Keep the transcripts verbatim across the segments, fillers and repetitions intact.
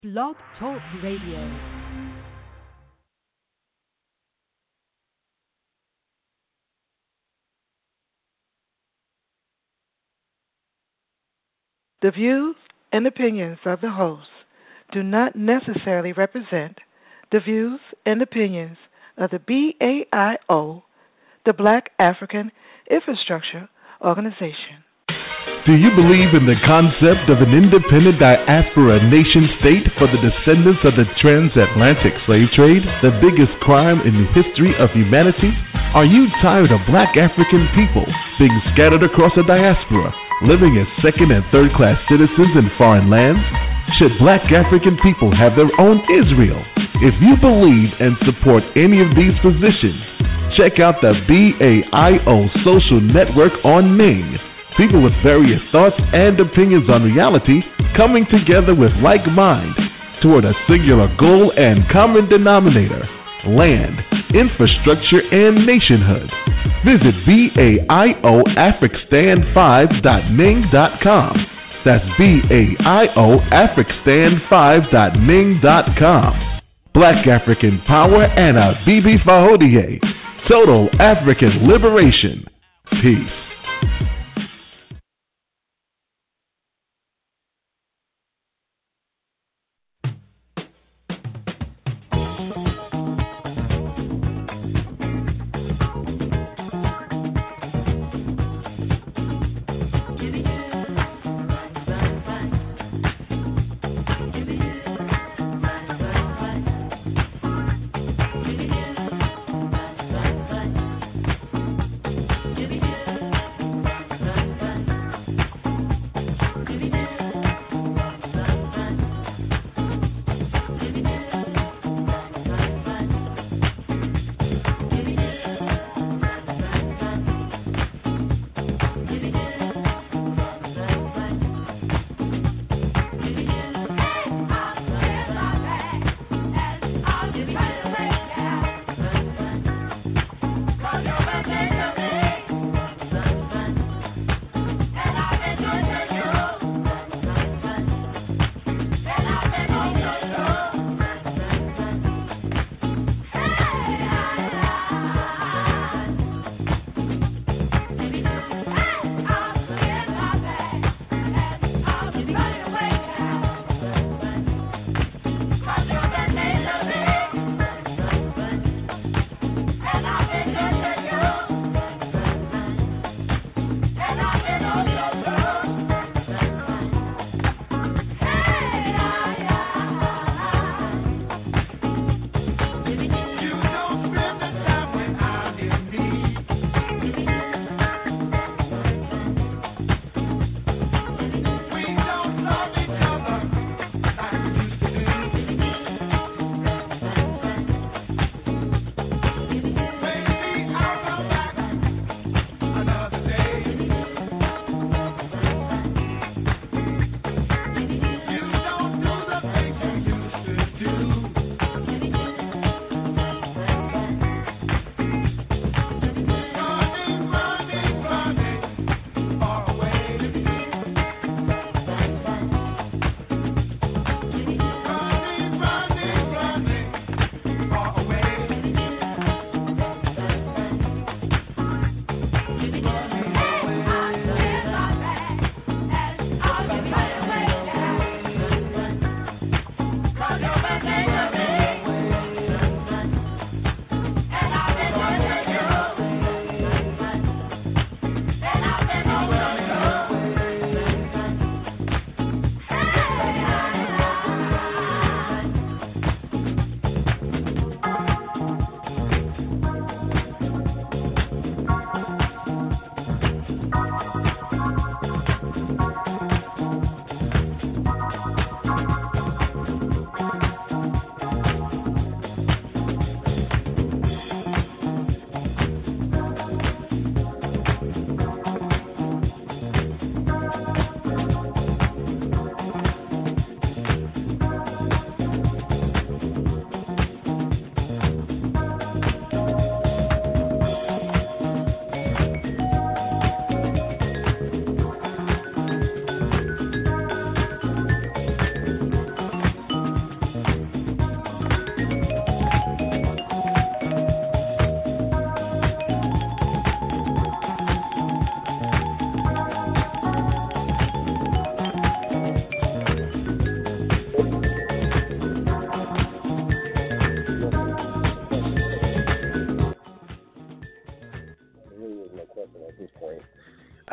Blog Talk Radio. The views and opinions of the host do not necessarily represent the views and opinions of the B A I O, the Black African Infrastructure Organization. Do you believe in the concept of an independent diaspora nation-state for the descendants of the transatlantic slave trade, the biggest crime in the history of humanity? Are you tired of black African people being scattered across the diaspora, living as second and third-class citizens in foreign lands? Should black African people have their own Israel? If you believe and support any of these positions, check out the B A I O social network on Ming. People with various thoughts and opinions on reality coming together with like minds toward a singular goal and common denominator: land, infrastructure, and nationhood. Visit B A I O Africstan five dot ming dot com. That's B A I O Africstan five dot ming dot com. Black African Power and a Bibi Fahodie. Total African Liberation. Peace.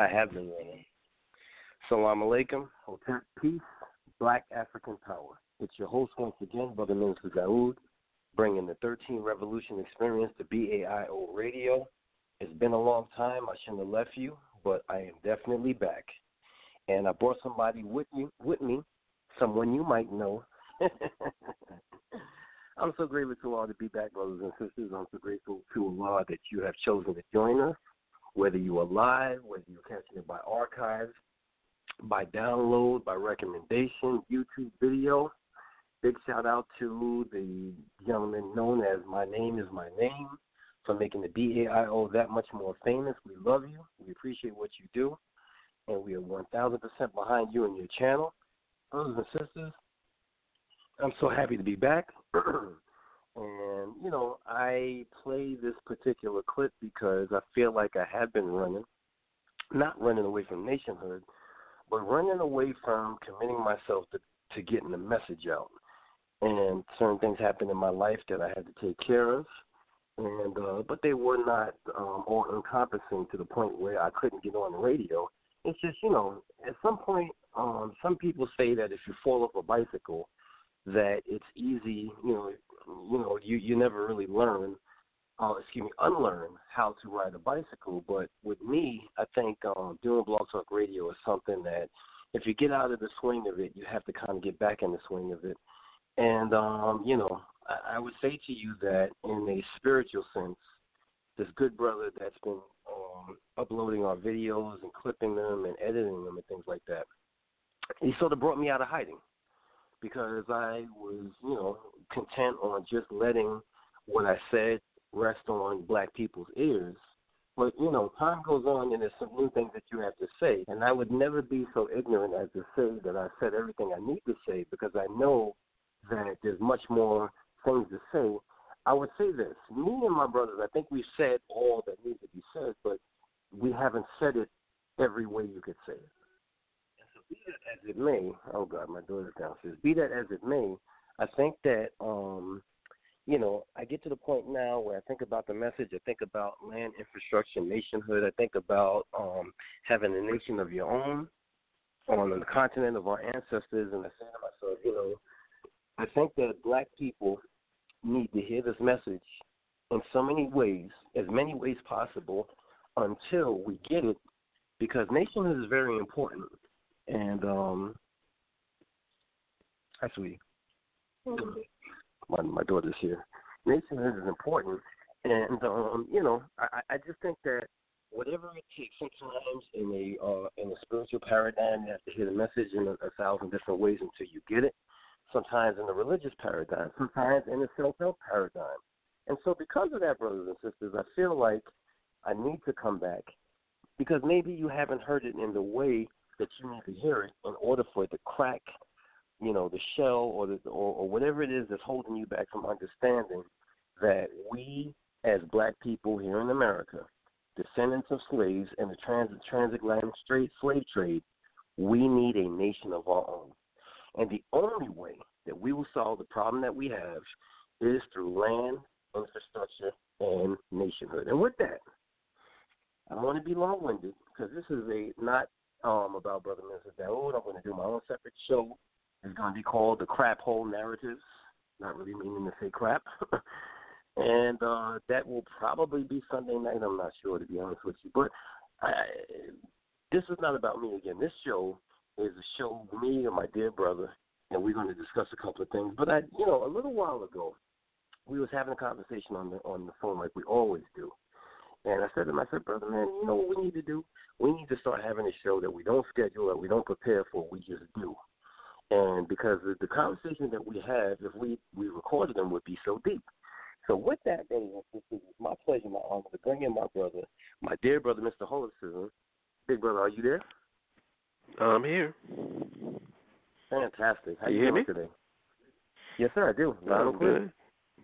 have been running. Salam alaikum, Hotep, peace, Black African power. It's your host once again, Brother Minister Daoud, bringing the thirteen Revolution experience to B A I O Radio. It's been a long time. I shouldn't have left you, but I am definitely back. And I brought somebody with you, with me, someone you might know. I'm so grateful to all to be back, brothers and sisters. I'm so grateful to Allah that you have chosen to join us, whether you are live, whether you're catching it by archive, by download, by recommendation, YouTube video. Big shout out to the gentleman known as My Name is My Name for making the B A I O that much more famous. We love you. We appreciate what you do. And we are one thousand percent behind you and your channel. Brothers and sisters, I'm so happy to be back. And, you know, I play this particular clip because I feel like I have been running, not running away from nationhood, but running away from committing myself to, to getting the message out. And certain things happened in my life that I had to take care of, and uh, but they were not um, all encompassing to the point where I couldn't get on the radio. It's just, you know, at some point, um, some people say that if you fall off a bicycle, that it's easy, you know, you know, you, you never really learn, uh, excuse me, unlearn how to ride a bicycle. But with me, I think um, doing Blog Talk Radio is something that if you get out of the swing of it, you have to kind of get back in the swing of it. And, um, you know, I, I would say to you that in a spiritual sense, this good brother that's been um, uploading our videos and clipping them and editing them and things like that, he sort of brought me out of hiding because I was, you know, content on just letting what I said rest on black people's ears. But, you know, time goes on and there's some new things that you have to say. And I would never be so ignorant as to say that I said everything I need to say because I know that there's much more things to say. I would say this. Me and my brothers, I think we've said all that needs to be said, but we haven't said it every way you could say it. And so be that as it may, oh, God, my daughter's downstairs. Be that as it may, I think that, um, you know, I get to the point now where I think about the message. I think about land, infrastructure, nationhood. I think about um, having a nation of your own on the continent of our ancestors. And I say to myself, you know, I think that black people need to hear this message in so many ways, as many ways possible, until we get it, because nationhood is very important. And um, actually, my, my daughter's here. Nationhood is important, and um, you know, I, I just think that whatever it takes, sometimes in a uh, in a spiritual paradigm, you have to hear the message in a, a thousand different ways until you get it. Sometimes in the religious paradigm, sometimes in the self-help paradigm. And so because of that, brothers and sisters, I feel like I need to come back because maybe you haven't heard it in the way that you need to hear it in order for it to crack, you know, the shell or, the, or, or whatever it is that's holding you back from understanding that we as black people here in America, descendants of slaves and the trans- transatlantic straight slave trade, we need a nation of our own. And the only way that we will solve the problem that we have is through land, infrastructure, and nationhood. And with that, I don't want to be long-winded because this is a not um, about Brother Minister Daoud. I'm going to do my own separate show. It's going to be called The Crap Hole Narratives, not really meaning to say crap. and uh, that will probably be Sunday night. I'm not sure, to be honest with you. But I, this is not about me again. This show is a show with me and my dear brother, and we're going to discuss a couple of things. But I, you know, a little while ago, we was having a conversation on the on the phone like we always do, and I said to him, I said, brother, man, you know what we need to do? We need to start having a show that we don't schedule, that we don't prepare for, we just do. And because the, the conversations that we have, if we we recorded them, would be so deep. So with that, brothers and sisters, it's my pleasure, my honor, to bring in my brother, my dear brother, Mister Holism. Big brother, are you there? I'm here. Fantastic. How you, you hear doing me? today? Yes, sir, I do. Loud I'm and clear. good.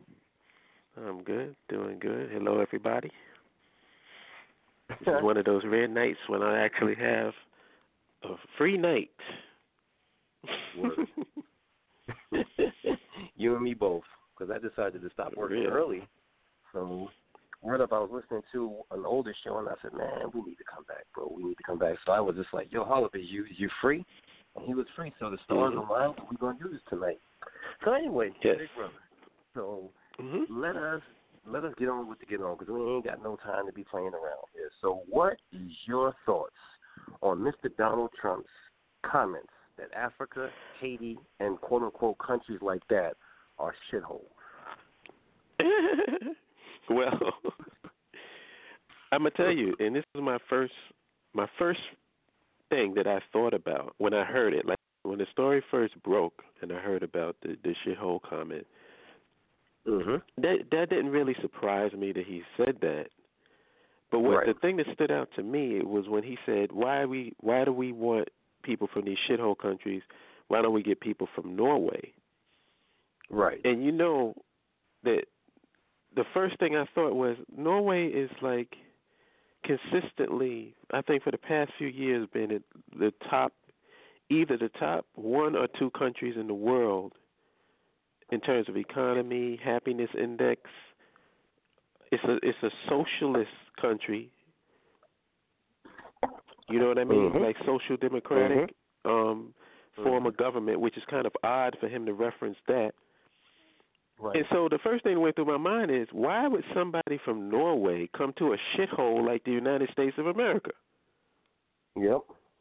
I'm good. Doing good. Hello, everybody. This is one of those rare nights when I actually have a free night. You and me both, because I decided to stop working really? early. So word up, I was listening to an older show, and I said, man, we need to come back, bro. We need to come back. So I was just like, yo, Holliday, you you free? And he was free, so the stars mm-hmm. aligned. We're going to do this tonight. So anyway, yes. big brother. So mm-hmm. let us let us get on with the get on, because we ain't got no time to be playing around here. So what is your thoughts on Mister Donald Trump's comments that Africa, Haiti, and quote-unquote countries like that are shitholes? Well, I'm gonna tell you, and this is my first, my first thing that I thought about when I heard it. Like when the story first broke, and I heard about the, the shithole comment. Mm-hmm. That that didn't really surprise me that he said that. But what right. the thing that stood out to me was when he said, "Why we? Why do we want people from these shithole countries? Why don't we get people from Norway?" Right. And you know that the first thing I thought was Norway is like consistently, I think for the past few years, been at the top, either the top one or two countries in the world in terms of economy, happiness index. It's a it's a socialist country. You know what I mean? Mm-hmm. Like social democratic mm-hmm. um, form mm-hmm. of government, which is kind of odd for him to reference that. Right. And so the first thing that went through my mind is, why would somebody from Norway come to a shithole like the United States of America? Yep.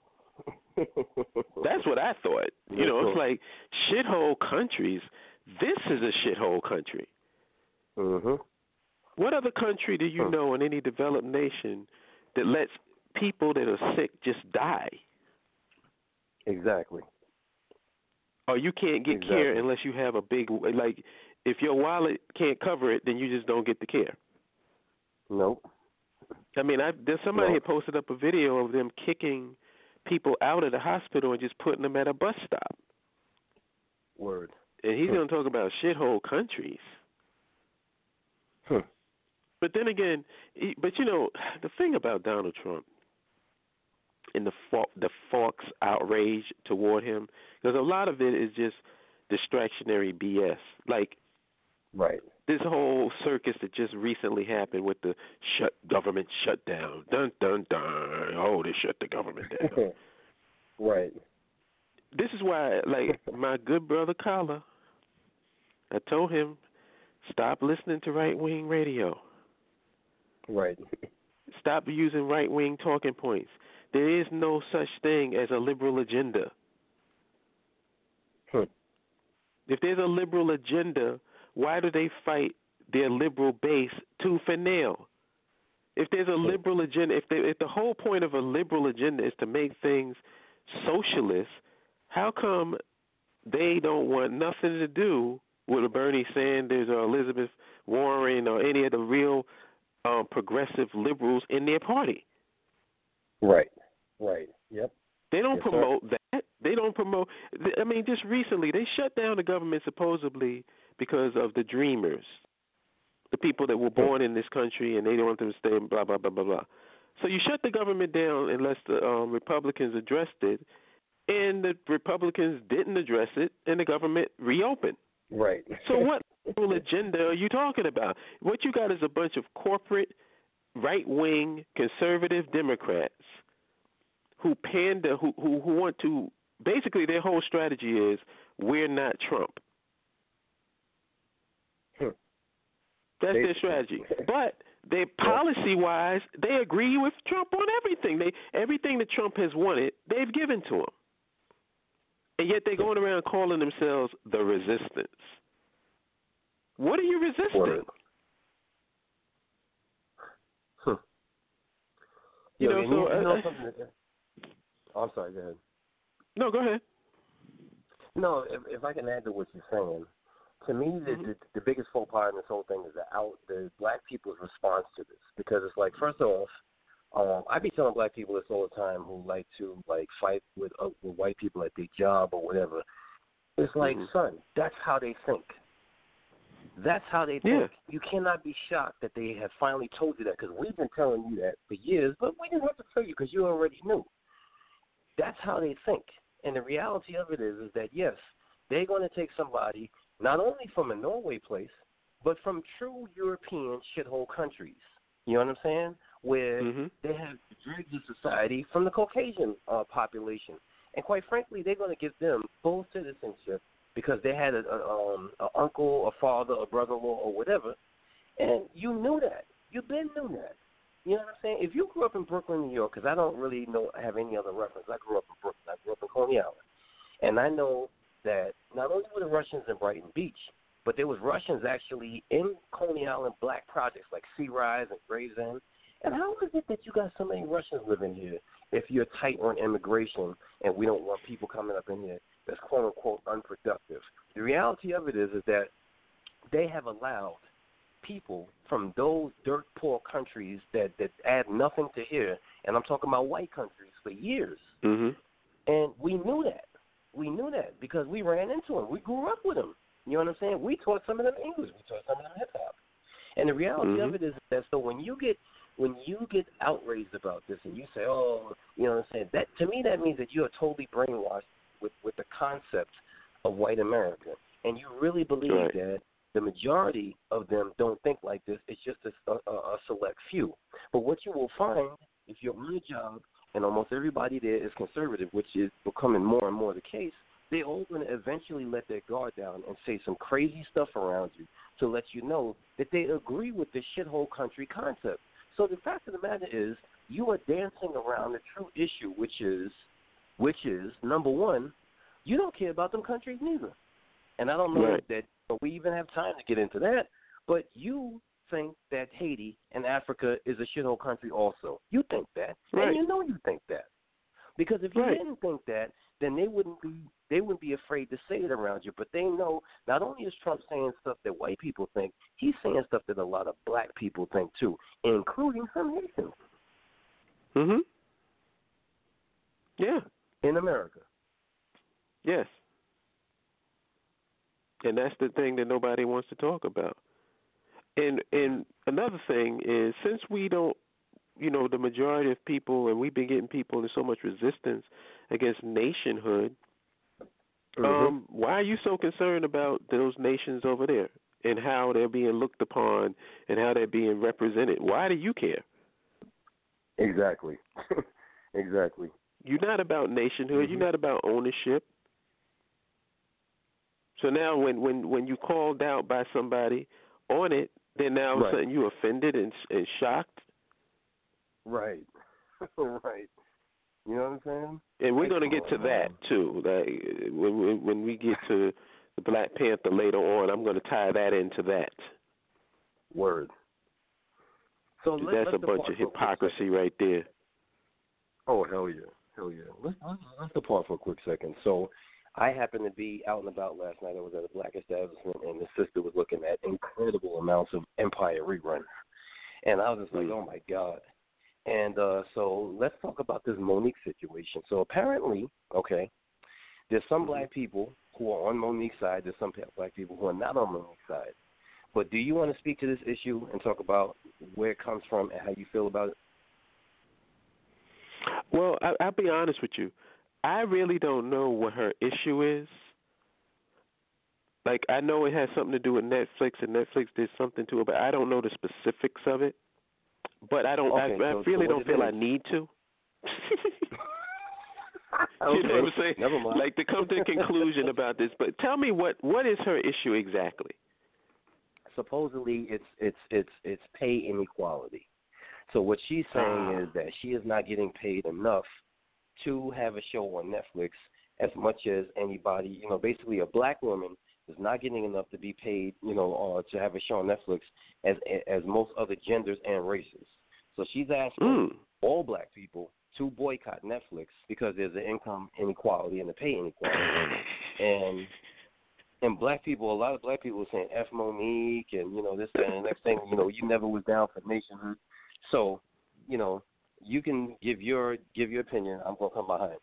That's what I thought. You That's know, cool. it's like shithole countries. This is a shithole country. Mm-hmm. What other country do you huh. know in any developed nation that lets people that are sick just die? Exactly. Or you can't get exactly. care unless you have a big, like, if your wallet can't cover it, then you just don't get the care. Nope. I mean, I there's somebody nope. had posted up a video of them kicking people out of the hospital and just putting them at a bus stop. Word. And he's huh. going to talk about shithole countries. Huh. But then again, he, but you know, the thing about Donald Trump and the the Fox outrage toward him, because a lot of it is just distractionary B S. Like, right. this whole circus that just recently happened with the shut government shutdown. Dun, dun, dun. Oh, they shut the government down. right. This is why, like, my good brother Kala, I told him, stop listening to right-wing radio. Right. Stop using right-wing talking points. There is no such thing as a liberal agenda. Huh. If there's a liberal agenda, why do they fight their liberal base tooth and nail? If there's a liberal agenda, if, they, if the whole point of a liberal agenda is to make things socialist, how come they don't want nothing to do with a Bernie Sanders or Elizabeth Warren or any of the real um, progressive liberals in their party? Right. Right. Yep. They don't yes, promote sir. that. They don't promote. I mean, just recently they shut down the government supposedly because of the Dreamers, the people that were born in this country and they don't want them to stay. Blah blah blah blah blah. So you shut the government down unless the um, Republicans addressed it, and the Republicans didn't address it, and the government reopened. Right. So what liberal agenda are you talking about? What you got is a bunch of corporate, right-wing, conservative Democrats who pander, who, who who want to, basically their whole strategy is, we're not Trump. Hmm. That's Basically. their strategy. But they policy-wise, they agree with Trump on everything. They everything that Trump has wanted, they've given to him. And yet they're going around calling themselves the resistance. What are you resisting? Word. Huh. You Yo, know, you so... know, Uh, you know something that, oh, I'm sorry, go ahead. No, go ahead. No, if, if I can add to what you're saying, to me, the, Mm-hmm. the, the biggest faux pas in this whole thing is the out the black people's response to this. Because it's like, first off, um, I be telling black people this all the time who like to like fight with, uh, with white people at their job or whatever. It's like, Mm-hmm. son, that's how they think. That's how they think. Yeah. You cannot be shocked that they have finally told you that, because we've been telling you that for years, but we didn't have to tell you because you already knew. That's how they think. And the reality of it is, is that, yes, they're going to take somebody not only from a Norway place, but from true European shithole countries. You know what I'm saying? Where mm-hmm. they have dregs of society from the Caucasian uh, population. And quite frankly, they're going to give them full citizenship because they had an um, a uncle, a father, a brother-in-law, or whatever. And you knew that. You've been knew that. You know what I'm saying? If you grew up in Brooklyn, New York, because I don't really know have any other reference. I grew up in Brooklyn. I grew up in Coney Island. And I know that not only were the Russians in Brighton Beach, but there was Russians actually in Coney Island black projects like Sea Rise and Gravesend. And how is it that you got so many Russians living here if you're tight on immigration and we don't want people coming up in here that's quote-unquote unproductive? The reality of it is, is that they have allowed people from those dirt-poor countries that, that add nothing to here, and I'm talking about white countries, for years. Mm-hmm. And we knew that. We knew that because we ran into them. We grew up with them. You know what I'm saying? We taught some of them English. We taught some of them hip-hop. And the reality mm-hmm. of it is that so when you get when you get outraged about this and you say, oh, you know what I'm saying, that to me that means that you are totally brainwashed with, with the concept of white America. And you really believe right. that the majority of them don't think like this. It's just a, a, a select few. But what you will find if you're on a job and almost everybody there is conservative, which is becoming more and more the case, they're all going to eventually let their guard down and say some crazy stuff around you to let you know that they agree with this shithole country concept. So the fact of the matter is, you are dancing around the true issue, which is, which is number one, you don't care about them countries neither. And I don't know right. that but we even have time to get into that. But you think that Haiti and Africa is a shithole country also. You think that, right. and you know you think that. Because if you right. didn't think that, then they wouldn't be they wouldn't be afraid to say it around you. But they know not only is Trump saying stuff that white people think, he's saying stuff that a lot of black people think too, including some Haitians. Mhm. Yeah. In America. Yes. And that's the thing that nobody wants to talk about. And and another thing is, since we don't, you know, the majority of people, and we've been getting people in so much resistance against nationhood, mm-hmm. um, why are you so concerned about those nations over there and how they're being looked upon and how they're being represented? Why do you care? Exactly. exactly. You're not about nationhood. Mm-hmm. You're not about ownership. So now when, when, when you called out by somebody on it, then now all of a right. sudden you offended and, and shocked. Right. right. You know what I'm saying? And we're going to get to that, too. Like, when, when we get to the Black Panther later on, I'm going to tie that into that. Word. So let, That's a bunch of hypocrisy right there. Oh, hell yeah. Hell yeah. Let's, let's depart for a quick second. So I happened to be out and about last night. I was at a black establishment, and the sister was looking at incredible amounts of Empire reruns. And I was just like, mm. oh, my God. And uh, so let's talk about this Monique situation. So apparently, okay, there's some mm-hmm. black people who are on Monique's side. There's some black people who are not on Monique's side. But do you want to speak to this issue and talk about where it comes from and how you feel about it? Well, I, I'll be honest with you. I really don't know what her issue is. Like, I know it has something to do with Netflix, and Netflix did something to it, but I don't know the specifics of it. But I don't. Okay, I, so, I really so don't feel is. I need to. okay. You know what I'm saying? Never mind. Like, to come to a conclusion about this. But tell me what what is her issue exactly? Supposedly, it's it's it's it's pay inequality. So what she's saying ah. is that she is not getting paid enough to have a show on Netflix as much as anybody. You know, basically, a black woman is not getting enough to be paid, you know, uh, to have a show on Netflix as as most other genders and races. So she's asking mm. all black people to boycott Netflix because there's an income inequality and a pay inequality. and and black people, a lot of black people are saying F Monique and, you know, this and the next thing, you know, you never was down for nationhood. So, you know, you can give your give your opinion. I'm going to come behind.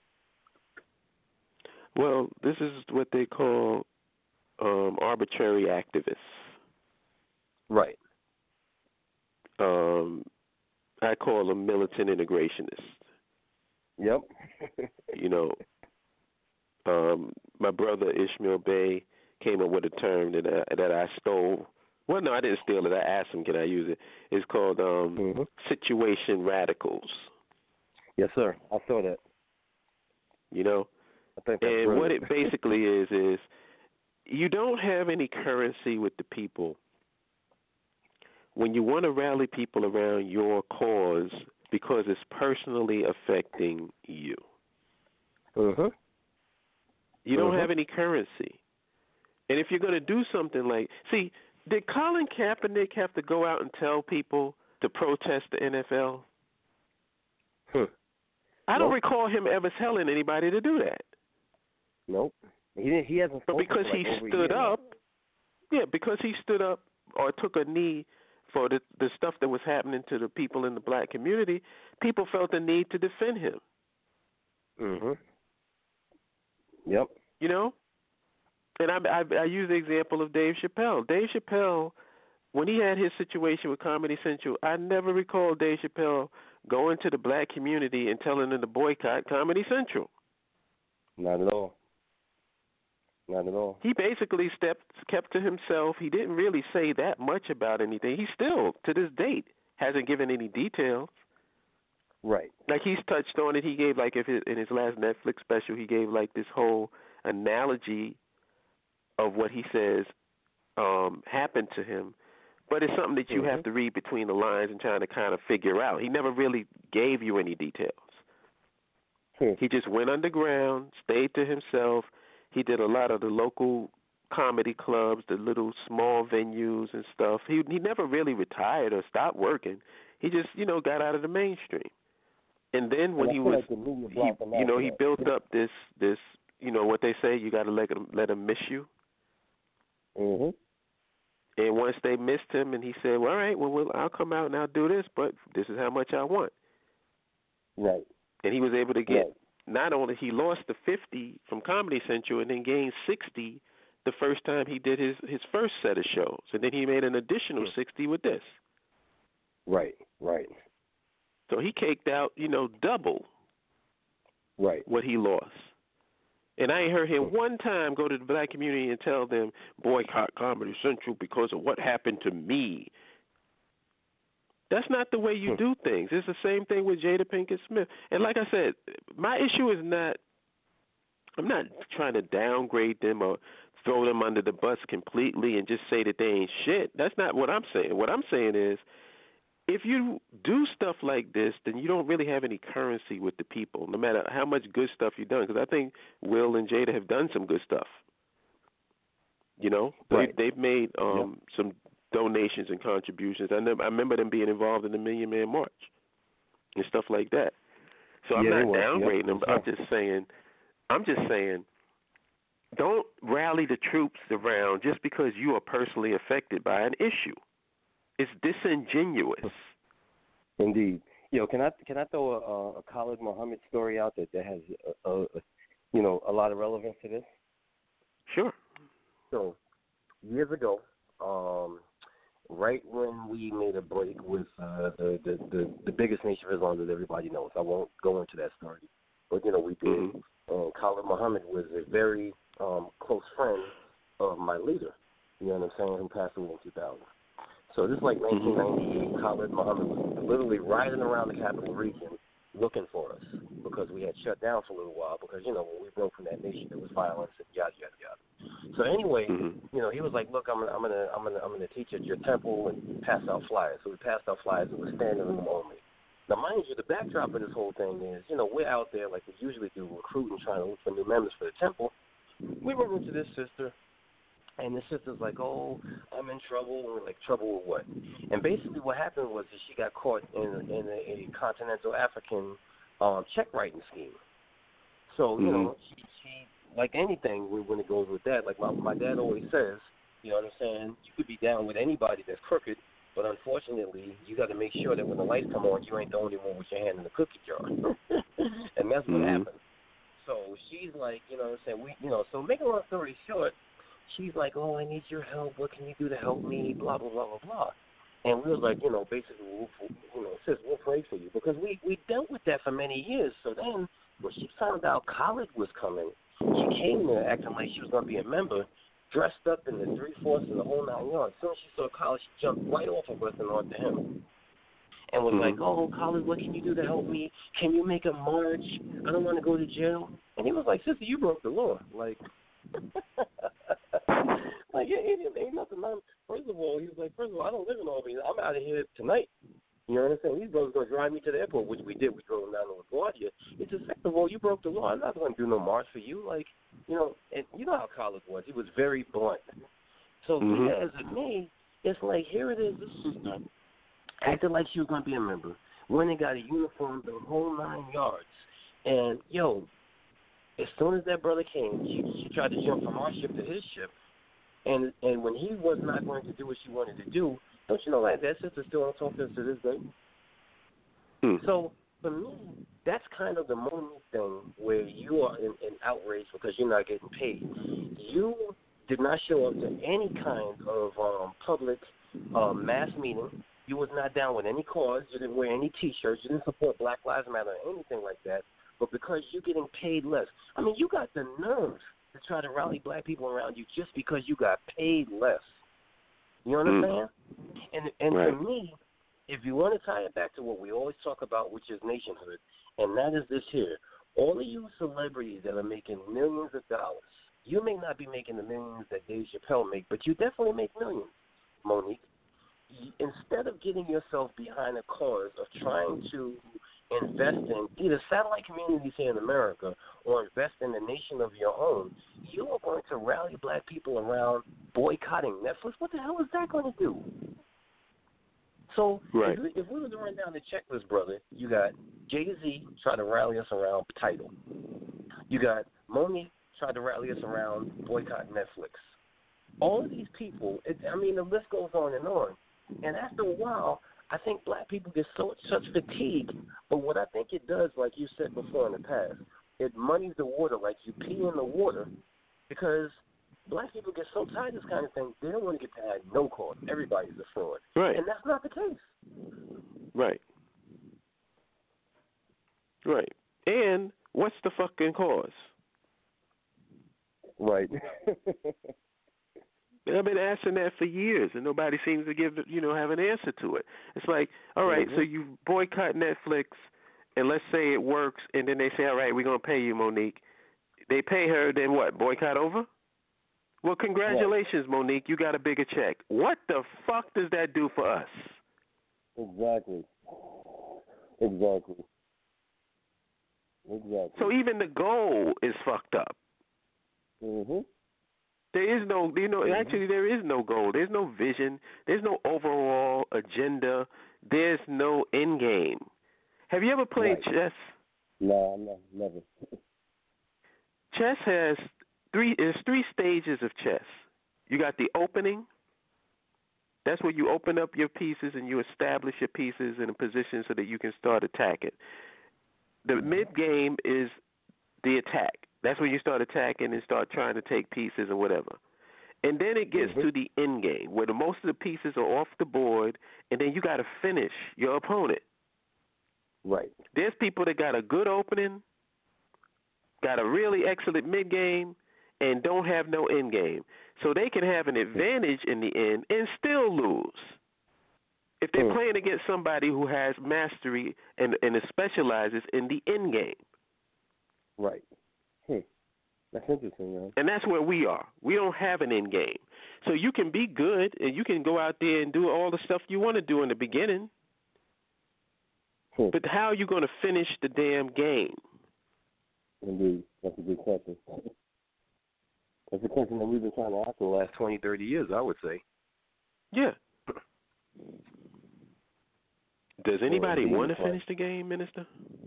Well, this is what they call Um, arbitrary activists. Right. Um, I call them militant integrationists. Yep. You know, um, my brother Ishmael Bey came up with a term that I, that I stole. Well, no, I didn't steal it. I asked him, can I use it? It's called um, mm-hmm. Situation Radicals. Yes, sir. I saw that. You know? I think that's and brilliant. what it basically is, is you don't have any currency with the people when you want to rally people around your cause because it's personally affecting you. Mm-hmm. You don't mm-hmm. have any currency. And if you're going to do something like, see, did Colin Kaepernick have to go out and tell people to protest the N F L? Hmm. I don't nope. recall him ever telling anybody to do that. Nope. He didn't, he hasn't. But because like he over stood up, yeah, because he stood up or took a knee for the the stuff that was happening to the people in the black community, people felt the need to defend him. Mhm. Yep. You know, and I, I I use the example of Dave Chappelle. Dave Chappelle, when he had his situation with Comedy Central, I never recall Dave Chappelle going to the black community and telling them to boycott Comedy Central. Not at all. Not at all. He basically stepped, kept to himself. He didn't really say that much about anything. He still, to this date, hasn't given any details. Right. Like he's touched on it. He gave like if it, in his last Netflix special, he gave like this whole analogy of what he says um, happened to him. But it's something that you mm-hmm. have to read between the lines and trying to kind of figure out. He never really gave you any details. Hmm. He just went underground, stayed to himself. He did a lot of the local comedy clubs, the little small venues and stuff. He he never really retired or stopped working. He just, you know, got out of the mainstream. And then when and he was, like he, you know, he built up this, this, you know, what they say, you got to let them, let them miss you. Mm-hmm. And once they missed him, and he said, well, all right, well, well, I'll come out and I'll do this, but this is how much I want. Right. And he was able to get, right. not only he lost the fifty from Comedy Central and then gained sixty the first time he did his, his first set of shows. And then he made an additional mm-hmm. sixty with this. Right, right. So he caked out, you know, double right. what he lost. And I ain't heard him one time go to the black community and tell them, boycott Comedy Central because of what happened to me. That's not the way you do things. It's the same thing with Jada Pinkett Smith. And like I said, my issue is not, I'm not trying to downgrade them or throw them under the bus completely and just say that they ain't shit. That's not what I'm saying. What I'm saying is, if you do stuff like this, then you don't really have any currency with the people, no matter how much good stuff you've done. Because I think Will and Jada have done some good stuff. You know, right. they, they've made um, yep. some donations and contributions. I, never, I remember them being involved in the Million Man March and stuff like that. So I'm yeah, not downgrading yep. them, but yeah. I'm just saying, I'm just saying, don't rally the troops around just because you are personally affected by an issue. It's disingenuous. Indeed. You know, can I can I throw a, a Khalid Muhammad story out that, that has a, a, a you know a lot of relevance to this? Sure. So years ago, um, right when we made a break with uh, the, the, the the biggest Nation of Islam that everybody knows, I won't go into that story, but you know we did. Mm-hmm. And Khalid Muhammad was a very um, close friend of my leader. You know what I'm saying? Who passed away in two thousand. So this is like nineteen ninety-eight. Khalid Muhammad was literally riding around the capital region looking for us because we had shut down for a little while because, you know, when we broke from that nation, there was violence and yada, yada, yada. So anyway, mm-hmm. you know, he was like, look, I'm going to I'm gonna, I'm gonna, I'm gonna teach at your temple and pass out flyers. So we passed out flyers. It was standing room only. Now, mind you, the backdrop of this whole thing is, you know, we're out there like we usually do, recruiting, trying to look for new members for the temple. We run into this sister. And the sister's like, oh, I'm in trouble. And we're like, trouble with what? And basically what happened was that she got caught in, in a, a continental African um, check writing scheme. So, you mm-hmm. know, she, she, like anything when it goes with that, like my, my dad always says, you know what I'm saying, you could be down with anybody that's crooked, but unfortunately, you got to make sure that when the lights come on, you ain't the only one with your hand in the cookie jar. And that's what mm-hmm. happened. So she's like, you know what I'm saying, we, you know, so make a long story short, she's like, oh, I need your help. What can you do to help me? Blah, blah, blah, blah, blah. And we was like, you know, basically, we'll, you know, sis, we'll pray for you. Because we, we dealt with that for many years. So then when she found out Khalid was coming, she came there acting like she was going to be a member. dressed up in the three-fourths and the whole nine yards. As soon as she saw Collar, she jumped right off of us and onto him. And was mm-hmm. like, oh, Collar, what can you do to help me? Can you make a march? I don't want to go to jail. And he was like, sister, you broke the law. Like, like it, it ain't nothing. I'm, first of all, he was like, first of all, I don't live in Albany. I'm out of here tonight. You know what I'm saying? These brothers going to drive me to the airport, which we did. We drove them down to LaGuardia. He said, second of all, you broke the law. I'm not going to do no march for you. Like, you know, and you know how Collar was. He was very blunt. So, mm-hmm. yeah, as it may, it's like, here it is, this sister acted like she was going to be a member. Went and got a uniform, the whole nine yards. And, yo, as soon as that brother came, she, she tried to jump from our ship to his ship. And and when he was not going to do what she wanted to do, don't you know that that sister still don't talk to us to this day? Hmm. So, for me, that's kind of the Monique thing where you are in, in outrage because you're not getting paid. You did not show up to any kind of um, public uh, mass meeting. You was not down with any cause. You didn't wear any T-shirts. You didn't support Black Lives Matter or anything like that. But because you're getting paid less. I mean, you got the nerve to try to rally black people around you just because you got paid less. You understand? Mm. And and right. for me, if you want to tie it back to what we always talk about, which is nationhood, and that is this here. All of you celebrities that are making millions of dollars, you may not be making the millions that Dave Chappelle make, but you definitely make millions, Monique. Instead of getting yourself behind a cause of trying to invest in either satellite communities here in America or invest in a nation of your own, you are going to rally black people around boycotting Netflix. What the hell is that going to do? So right. if, we, if we were to run down the checklist, brother, you got Jay-Z trying to rally us around Tidal. You got Monique trying to rally us around boycott Netflix. All of these people, it, I mean, the list goes on and on. And after a while, I think black people get so such fatigue. But what I think it does, like you said before in the past, it muddies the water like you pee in the water because black people get so tired of this kind of thing, they don't want to get tired no cause. Everybody's a fraud. Right. And that's not the case. Right. Right. And what's the fucking cause? Right. I've been asking that for years, and nobody seems to give, you know, have an answer to it. It's like, all right, mm-hmm. so you boycott Netflix, and let's say it works, and then they say, all right, we're going to pay you, Monique. They pay her, then what, boycott over? Well, congratulations, yeah. Monique, you got a bigger check. What the fuck does that do for us? Exactly. Exactly. Exactly. So even the goal is fucked up. Mm-hmm. There is no, you know, actually there is no goal. There's no vision. There's no overall agenda. There's no end game. Have you ever played right. chess? No, no, never. Chess has three, there's three stages of chess. You got the opening. That's where you open up your pieces and you establish your pieces in a position so that you can start attacking. The mm-hmm. mid-game is the attack. That's when you start attacking and start trying to take pieces or whatever. And then it gets mm-hmm. to the end game where the most of the pieces are off the board, and then you got to finish your opponent. Right. There's people that got a good opening, got a really excellent mid-game, and don't have no end game. So they can have an advantage in the end and still lose if they're mm. playing against somebody who has mastery and, and specializes in the end game. Right. Hmm. That's interesting, man. And that's where we are. We don't have an end game. So you can be good, and you can go out there and do all the stuff you want to do in the beginning. Hmm. But how are you going to finish the damn game? Indeed. That's a good question. That's a question that we've been trying to ask for the last twenty, thirty years, I would say. Yeah. Does anybody well, want to finish the game, Minister?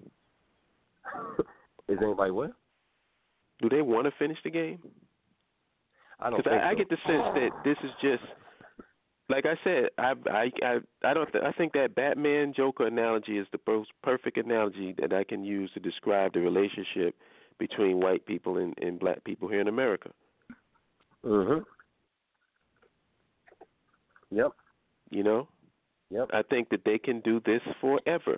Is anybody what? Do they want to finish the game? I don't. Because I, so. I get the sense that this is just, like I said, I I I, I don't. Th- I think that Batman Joker analogy is the most perfect analogy that I can use to describe the relationship between white people and, and black people here in America. Mhm. Yep. You know. Yep. I think that they can do this forever.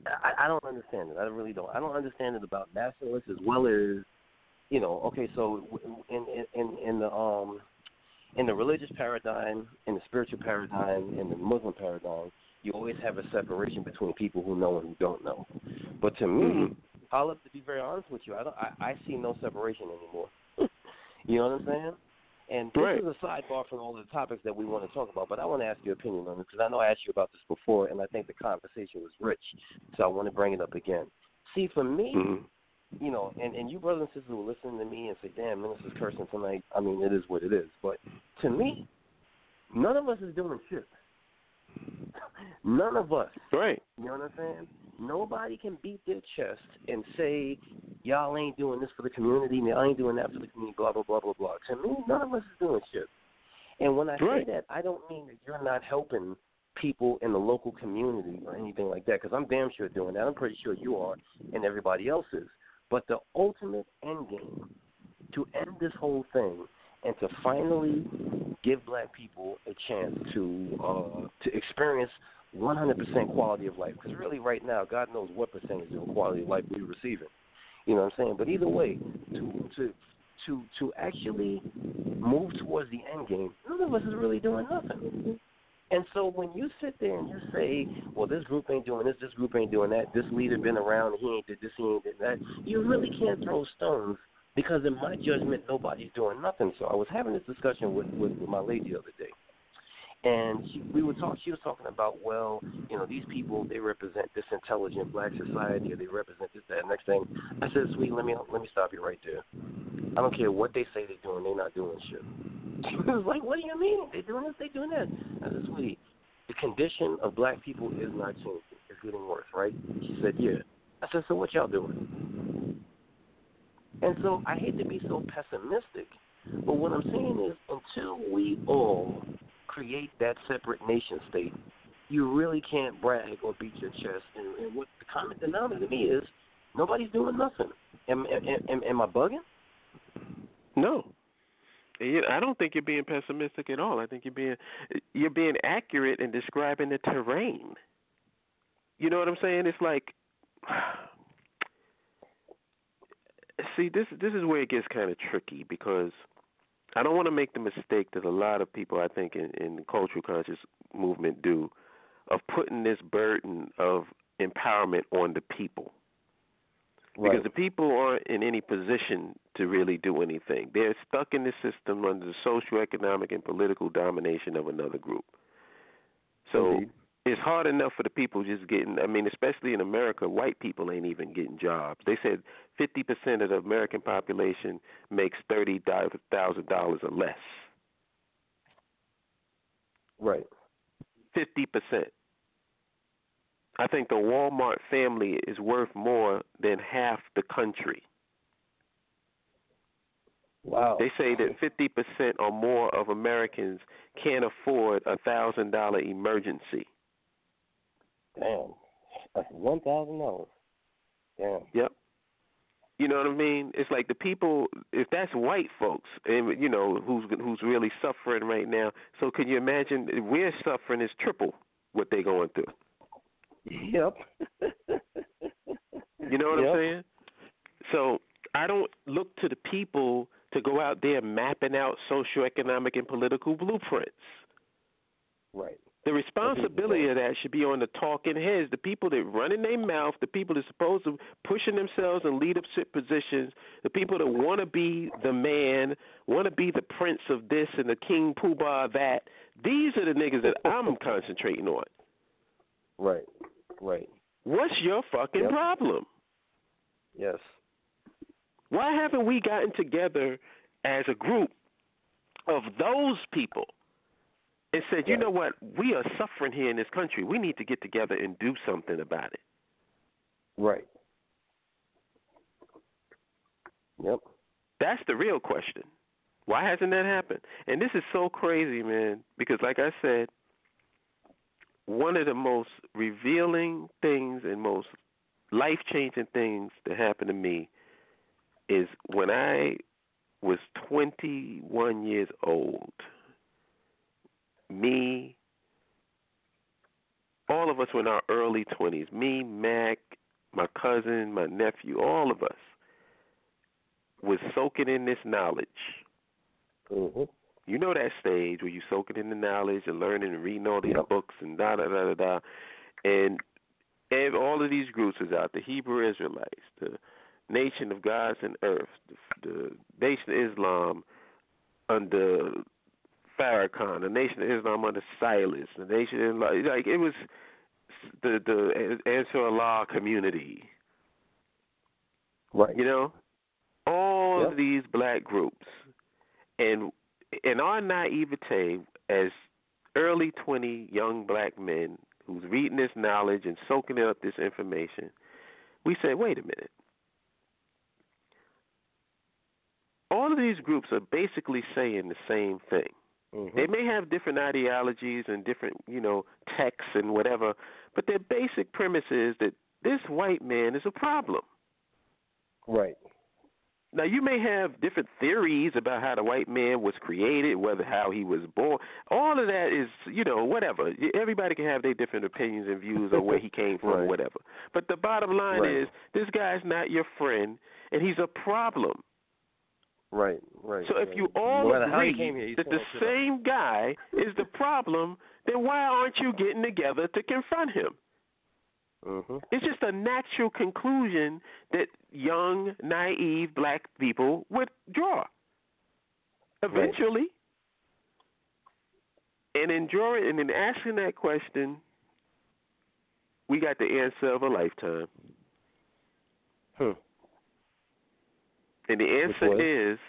I, I don't understand it. I really don't. I don't understand it about nationalists as well as, you know. Okay, so in in in the um in the religious paradigm, in the spiritual paradigm, in the Muslim paradigm, you always have a separation between people who know and who don't know. But to me, mm-hmm. I'll have to be very honest with you. I don't. I, I see no separation anymore. You know what I'm saying? And this right. is a sidebar from all the topics that we want to talk about, but I want to ask your opinion on it because I know I asked you about this before, and I think the conversation was rich, so I want to bring it up again. See, for me, mm-hmm. you know, and, and you brothers and sisters who listen to me and say, damn, Minister's cursing tonight, I mean, it is what it is. But to me, none of us is doing shit. None of us. Right. You know what I'm saying? Nobody can beat their chest and say, y'all ain't doing this for the community, y'all ain't doing that for the community, blah, blah, blah, blah, blah. To me, none of us is doing shit. And when I right. say that, I don't mean that you're not helping people in the local community or anything like that, because I'm damn sure doing that. I'm pretty sure you are and everybody else is. But the ultimate end game to end this whole thing and to finally give black people a chance to uh, to experience one hundred percent quality of life. Because really right now, God knows what percentage of quality of life we're receiving. You know what I'm saying? But either way, to to to to actually move towards the end game, none of us is really doing nothing. And so when you sit there and you say, well, this group ain't doing this, this group ain't doing that, this leader been around, and he ain't did this, he ain't did that, you really can't throw stones because in my judgment, nobody's doing nothing. So I was having this discussion with, with, with my lady the other day. And she, we were talk, she was talking about, well, you know, these people, they represent this intelligent black society, or they represent this, that, and next thing. I said, sweet, let me let me stop you right there. I don't care what they say they're doing, they're not doing shit. She was like, what do you mean? They're doing this, they're doing that. I said, sweetie, the condition of black people is not changing. It's getting worse, right? She said, yeah. I said, so what y'all doing? And so I hate to be so pessimistic, but what I'm saying is until we all create that separate nation state, you really can't brag or beat your chest. And, and what the common denominator to me is, nobody's doing nothing. Am, am, am, am I bugging? No. I don't think you're being pessimistic at all. I think you're being you're being accurate in describing the terrain. You know what I'm saying? It's like, see, this this is where it gets kind of tricky, because I don't want to make the mistake that a lot of people, I think, in, in the cultural conscious movement do, of putting this burden of empowerment on the people. Right. Because the people aren't in any position to really do anything. They're stuck in the system under the socioeconomic and political domination of another group. So Indeed. It's hard enough for the people just getting, I mean, especially in America, white people ain't even getting jobs. They said fifty percent of the American population makes thirty thousand dollars or less. Right. fifty percent. I think the Walmart family is worth more than half the country. Wow. They say that fifty percent or more of Americans can't afford a one thousand dollars emergency. Damn. That's one thousand dollars. Damn. Yep. You know what I mean? It's like the people, if that's white folks, and you know, who's who's really suffering right now. So can you imagine, we're suffering is triple what they're going through. Yep. You know what yep. I'm saying? So I don't look to the people to go out there mapping out socioeconomic and political blueprints. Right. The responsibility of that should be on the talking heads, the people that run in their mouth, the people that are supposed to pushing themselves in leadership positions, the people that want to be the man, want to be the prince of this and the king poobah of that. These are the niggas that I'm concentrating on. Right. Right. What's your fucking yep. problem? Yes. Why haven't we gotten together as a group of those people and said, you right. know what, we are suffering here in this country. We need to get together and do something about it. Right. Yep. That's the real question. Why hasn't that happened? And this is so crazy, man, because like I said, one of the most revealing things and most life-changing things that happened to me is when I was twenty-one years old, me, all of us were in our early twenties. Me, Mac, my cousin, my nephew, all of us was soaking in this knowledge. Mm-hmm. You know that stage where you soaking in the knowledge and learning and reading all these yep. books and da da da da da, and, and all of these groups was out: the Hebrew Israelites, the Nation of Gods and Earth, the, the Nation of Islam under Farrakhan, the Nation of Islam under Silas, the Nation of Islam, like it was the the Ansar Allah community. Right. You know, all yep. of these black groups, and in our naivete as early twenty young black men who's reading this knowledge and soaking up this information, we say, wait a minute. All of these groups are basically saying the same thing. Mm-hmm. They may have different ideologies and different, you know, texts and whatever, but their basic premise is that this white man is a problem. Right. Now, you may have different theories about how the white man was created, whether how he was born. All of that is, you know, whatever. Everybody can have their different opinions and views on where he came from right. or whatever. But the bottom line right. is this guy's not your friend, and he's a problem. Right, right. So if right. you all no agree here, that the same guy is the problem, then why aren't you getting together to confront him? Mm-hmm. It's just a natural conclusion that young, naive black people would draw eventually. Right. And in drawing and in asking that question, we got the answer of a lifetime. Hmm. And the answer is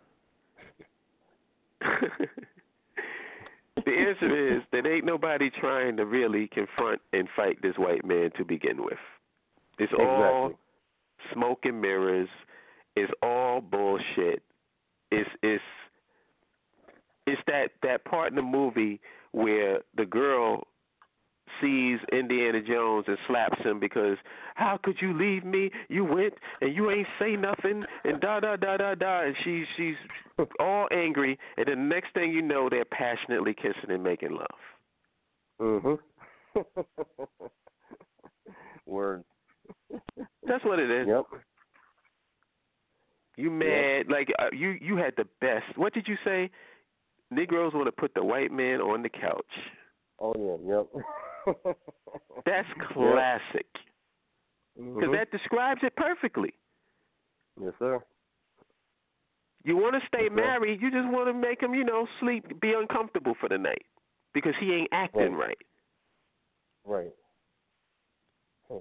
the answer is that ain't nobody trying to really confront and fight this white man to begin with. It's exactly. all smoke and mirrors. It's all bullshit. It's it's it's that, that part in the movie where the girl sees Indiana Jones and slaps him because how could you leave me? You went and you ain't say nothing and da da da da da, and she she's all angry, and then the next thing you know, they're passionately kissing and making love. Mhm. Word. That's what it is. Yep. You mad? Yep. Like uh, you you had the best. What did you say? Negroes want to put the white man on the couch. Oh yeah. Yep. That's classic. Because mm-hmm. that describes it perfectly. Yes, sir. You want to stay yes, married, you just want to make him, you know, sleep, be uncomfortable for the night because he ain't acting right. Right. right. Huh.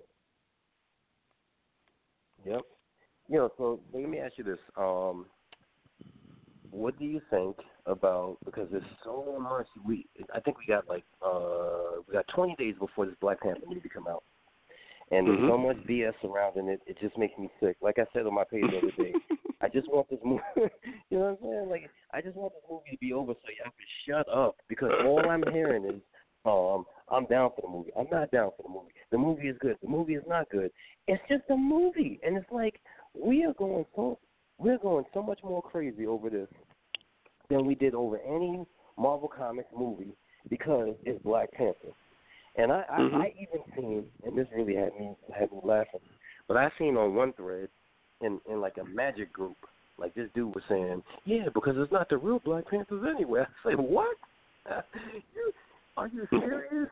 Yep. You know, so let me ask you this. Um, what do you think about, because there's so much, we I think we got like, uh, we got twenty days before this Black Panther movie come out. And mm-hmm. there's so much B S surrounding it, it just makes me sick. Like I said on my page the other day, I just want this movie, you know what I'm saying? Like, I just want this movie to be over so y'all can shut up, because all I'm hearing is, um, I'm down for the movie. I'm not down for the movie. The movie is good. The movie is not good. It's just a movie. And it's like, we are going so, we're going so much more crazy over this than we did over any Marvel Comics movie because it's Black Panther. And I, I, mm-hmm. I even seen, and this really had me had me laughing, but I seen on one thread in, in like a magic group, like this dude was saying, yeah, because it's not the real Black Panthers anyway. I say, what? you, are you serious?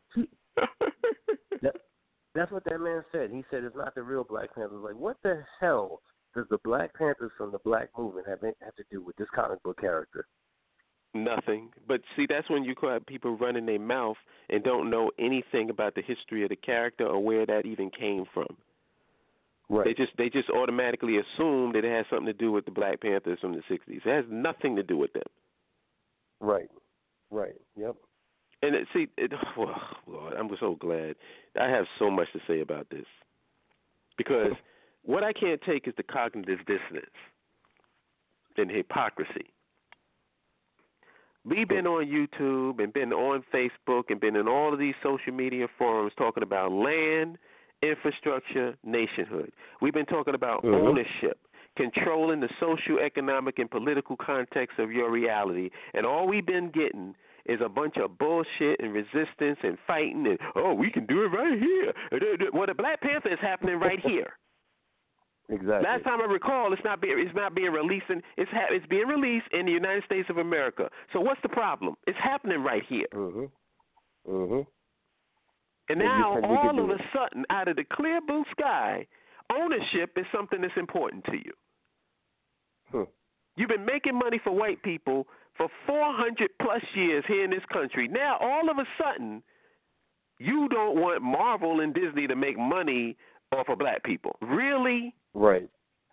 that, that's what that man said. He said it's not the real Black Panthers. Like, what the hell does the Black Panthers from the Black movement have, have to do with this comic book character? Nothing. But see, that's when you call people running their mouth and don't know anything about the history of the character or where that even came from. Right. They just they just automatically assume that it has something to do with the Black Panthers from the sixties. It has nothing to do with them. Right. Right. Yep. And it, see, it, oh, Lord, I'm so glad. I have so much to say about this because what I can't take is the cognitive dissonance and hypocrisy. We've been on YouTube and been on Facebook and been in all of these social media forums talking about land, infrastructure, nationhood. We've been talking about mm-hmm. ownership, controlling the social, economic, and political context of your reality. And all we've been getting is a bunch of bullshit and resistance and fighting and, oh, we can do it right here. Well, the Black Panther is happening right here. Exactly. Last time I recall, it's not being it's not being released. In, it's ha- it's being released in the United States of America. So what's the problem? It's happening right here. Mhm. Mhm. And now, all of a sudden, out of the clear blue sky, ownership is something that's important to you. Hmm. You've been making money for white people for four hundred plus years here in this country. Now, all of a sudden, you don't want Marvel and Disney to make money off of black people. Really? Right.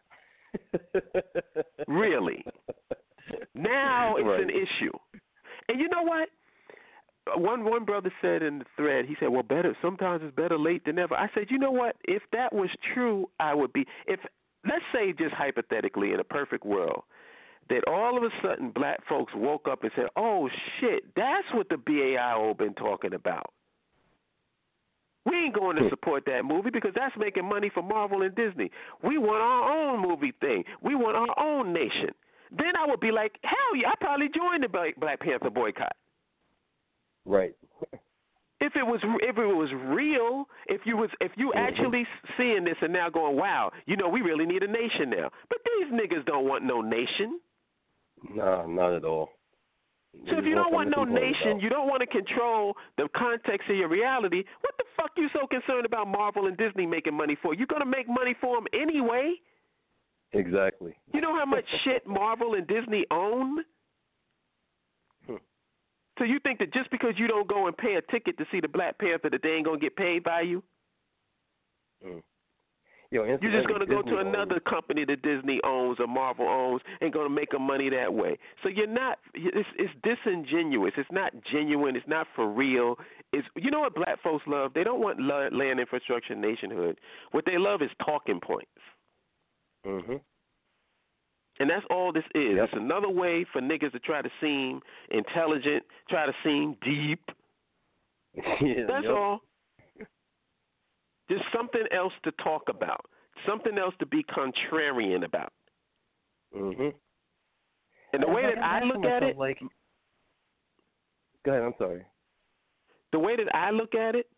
Really? Now it's right. an issue. And you know what? One one brother said in the thread, he said, well, better sometimes it's better late than never. I said, you know what? If that was true, I would be. If let's say just hypothetically in a perfect world, that all of a sudden black folks woke up and said, oh, shit, that's what the B A I O been talking about. We ain't going to support that movie because that's making money for Marvel and Disney. We want our own movie thing. We want our own nation. Then I would be like, hell yeah, I probably join the Black Panther boycott. Right. If it was if it was real, if you was if you mm-hmm. actually seeing this and now going, wow, you know, we really need a nation now. But these niggas don't want no nation. No, not at all. So if you don't want no nation, you don't want to control the context of your reality, what the fuck you so concerned about Marvel and Disney making money for? You're going to make money for them anyway? Exactly. You know how much shit Marvel and Disney own? Hmm. So you think that just because you don't go and pay a ticket to see the Black Panther that they ain't going to get paid by you? Hmm. Yo, You're just going to go to another owns. company that Disney owns or Marvel owns and going to make them money that way. So you're not. It's, it's disingenuous. It's not genuine. It's not for real. It's you know what black folks love? They don't want land, infrastructure, nationhood. What they love is talking points. Mm-hmm. And that's all this is. Yep. It's another way for niggas to try to seem intelligent, try to seem deep. yeah, that's yep. all. Just something else to talk about, something else to be contrarian about. Mm-hmm. And the way that I look at it, like, go ahead. I'm sorry. The way that I look at it,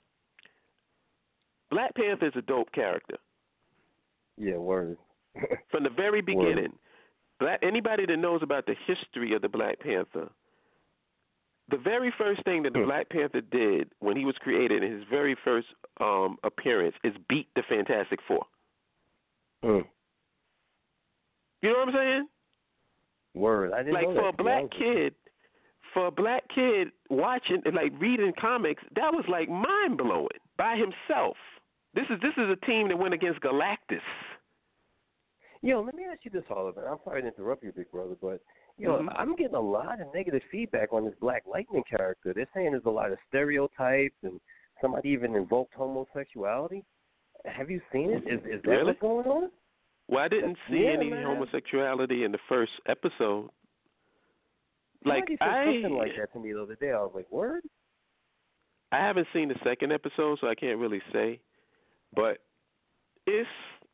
Black Panther is a dope character. Yeah, word. From the very beginning, word. Black, anybody that knows about the history of the Black Panther, the very first thing that the hmm. Black Panther did when he was created in his very first um, appearance is beat the Fantastic Four. Hmm. You know what I'm saying? Word. I didn't like know for that, a black kid, for a black kid watching, like reading comics, that was like mind blowing by himself. This is this is a team that went against Galactus. Yo, let me ask you this, Oliver. I'm sorry to interrupt you, big brother, but you know, mm-hmm. I'm getting a lot of negative feedback on this Black Lightning character. They're saying there's a lot of stereotypes and somebody even invoked homosexuality. Have you seen it? Is, is that really? what's going on? Well, I didn't see yeah, any man. homosexuality in the first episode. Like Somebody said I, something like that to me the other day. I was like, word? I haven't seen the second episode, so I can't really say. But it's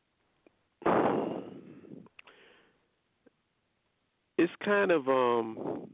it's kind of um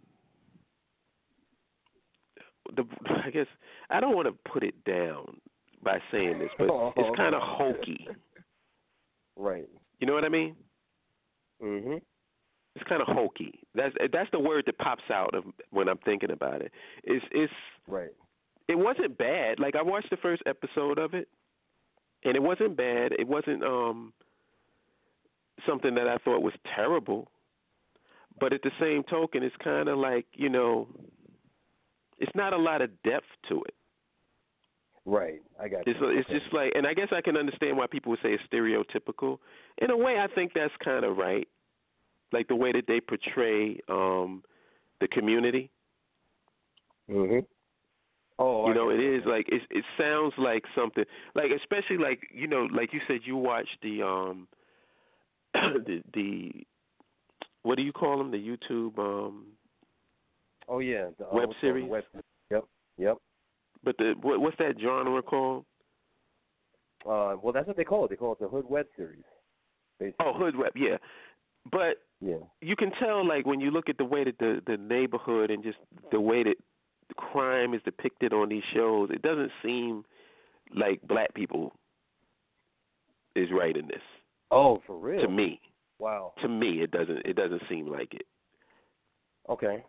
the I guess I don't want to put it down by saying this, but oh, it's kind of hokey. Right. You know what I mean? Mhm. It's kind of hokey. That's that's the word that pops out of when I'm thinking about it. It's it's right. It wasn't bad. Like I watched the first episode of it, and it wasn't bad. It wasn't um something that I thought was terrible. But at the same token, it's kind of like, you know, it's not a lot of depth to it. Right, I got It's, you. it's okay. just like, and I guess I can understand why people would say it's stereotypical. In a way, I think that's kind of right. Like the way that they portray um, the community. Mhm. Oh, you I know, it you. is like it. It sounds like something, like especially like you know, like you said, you watched the um, the the what do you call them? The YouTube um. Oh yeah, the web also series. The web, yep, yep. But the what, what's that genre called? Uh, well, that's what they call it. They call it the Hood Web Series. Basically. Oh, Hood Web, yeah. But Yeah. you can tell, like, when you look at the way that the, the neighborhood and just the way that crime is depicted on these shows, it doesn't seem like black people is writing this. Oh, for real? To me. Wow. To me, it doesn't. It doesn't seem like it. Okay.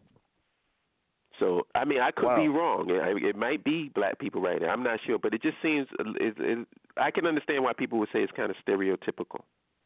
So, I mean, I could wow. be wrong. It, it might be black people writing it. I'm not sure, but it just seems. It, it, I can understand why people would say it's kind of stereotypical.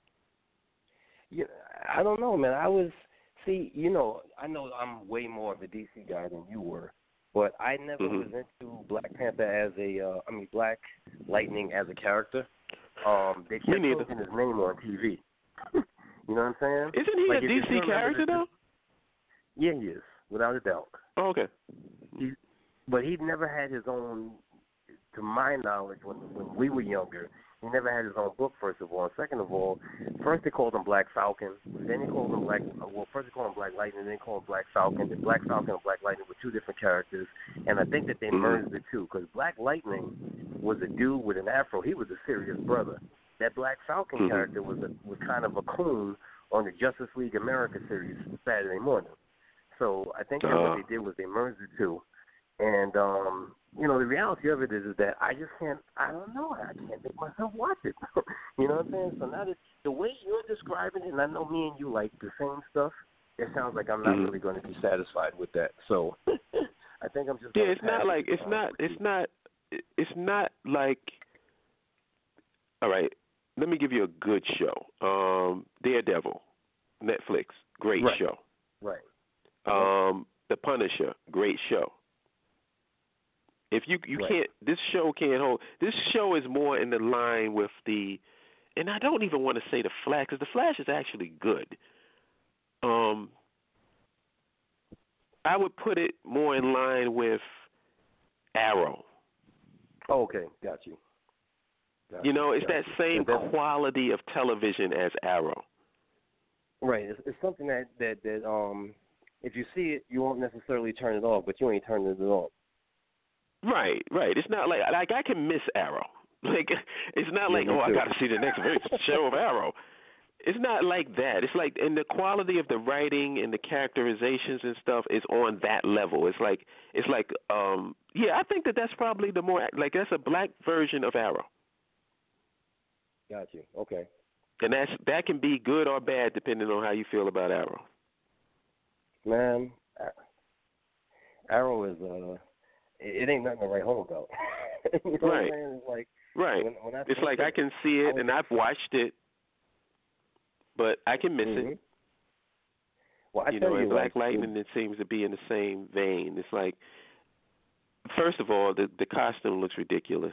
Yeah, I don't know, man. I was see, you know, I know I'm way more of a D C guy than you were, but I never mm-hmm. was into Black Panther as a, uh, I mean, Black Lightning as a character. Um, they kept changing his name on T V. You know what I'm saying? Isn't he like, a D C character though? Yeah, he is, without a doubt. Oh, okay. He, but he never had his own, to my knowledge, when when we were younger. He never had his own book, first of all. And second of all, first they called him Black Falcon. Then they called him Black, well, first they called him Black Lightning, then they called him Black Falcon. Then Black Falcon and Black Lightning were two different characters. And I think that they merged the two, because Black Lightning was a dude with an afro. He was a serious brother. That Black Falcon mm-hmm. character was a, was kind of a coon on the Justice League America series Saturday morning. So I think that uh. what they did was they merged the two. And, um, you know, the reality of it is, is that I just can't, I don't know, I can't make myself watch it. You know what I'm saying? So now that the way you're describing it, and I know me and you like the same stuff, it sounds like I'm not mm-hmm. really going to be satisfied with that. So I think I'm just yeah. gonna It's not like it's not it's not it's not like. All right, let me give you a good show. Um, Daredevil, Netflix, great right. show. Right. Um, The Punisher, great show. If you you right. can't, this show can't hold. This show is more in the line with the, and I don't even want to say the Flash, because the Flash is actually good. Um, I would put it more in line with Arrow. Oh, okay, got you. Got you know, it's got that you. same quality of television as Arrow. Right. It's, it's something that, that that um, if you see it, you won't necessarily turn it off, but you ain't turning it off. Right, right. It's not like like I can miss Arrow. Like it's not like yeah, oh too. I got to see the next show of Arrow. It's not like that. It's like and the quality of the writing and the characterizations and stuff is on that level. It's like it's like um yeah I think that that's probably the more like that's a black version of Arrow. Got you. Okay. And that's that can be good or bad depending on how you feel about Arrow. Man, Arrow is uh. It ain't nothing to write home about. You know right. what I'm saying? It's like, right. When, when I it's like I can see it, and I've watched it, but I can miss mm-hmm. it. Well, I you tell know, you, in Black like, Lightning, it seems to be in the same vein. It's like, first of all, the the costume looks ridiculous.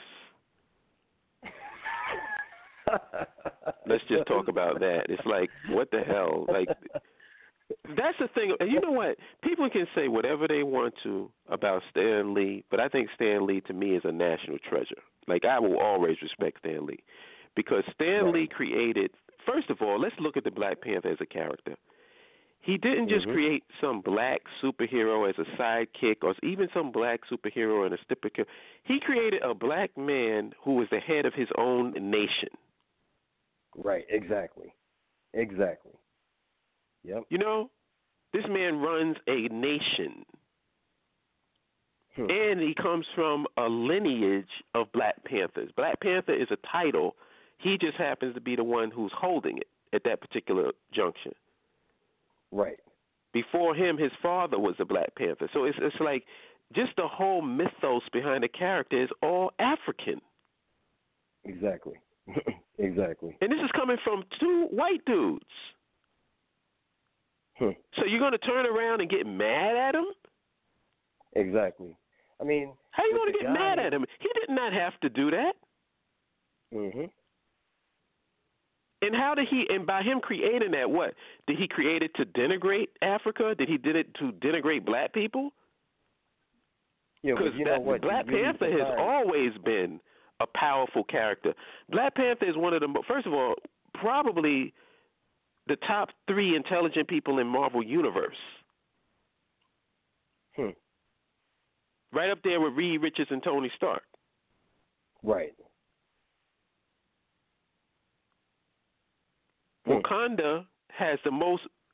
Let's just talk about that. It's like, what the hell? Like, that's the thing. You know what? People can say whatever they want to about Stan Lee, but I think Stan Lee to me is a national treasure. Like, I will always respect Stan Lee because Stan right. Lee created, first of all, let's look at the Black Panther as a character. He didn't just mm-hmm. create some black superhero as a sidekick or even some black superhero and a sticker. He created a black man who was the head of his own nation. Right, exactly. Exactly. Yep. You know, this man runs a nation. Hmm. And he comes from a lineage of Black Panthers. Black Panther is a title. He just happens to be the one who's holding it at that particular junction. Right. Before him, his father was a Black Panther. So it's it's like just the whole mythos behind the character is all African. Exactly. Exactly. And this is coming from two white dudes. Hmm. So you're going to turn around and get mad at him? Exactly. I mean, how are you going to get guy, mad at him? He did not have to do that. Mhm. And how did he? And by him creating that, what did he create it to denigrate Africa? Did he did it to denigrate black people? Yeah, because you know what? Black really Panther has surprised. always been a powerful character. Black Panther is one of the first of all, probably the top three intelligent people in Marvel Universe. Hmm. Right up there with Reed Richards and Tony Stark. Right. Wakanda has the most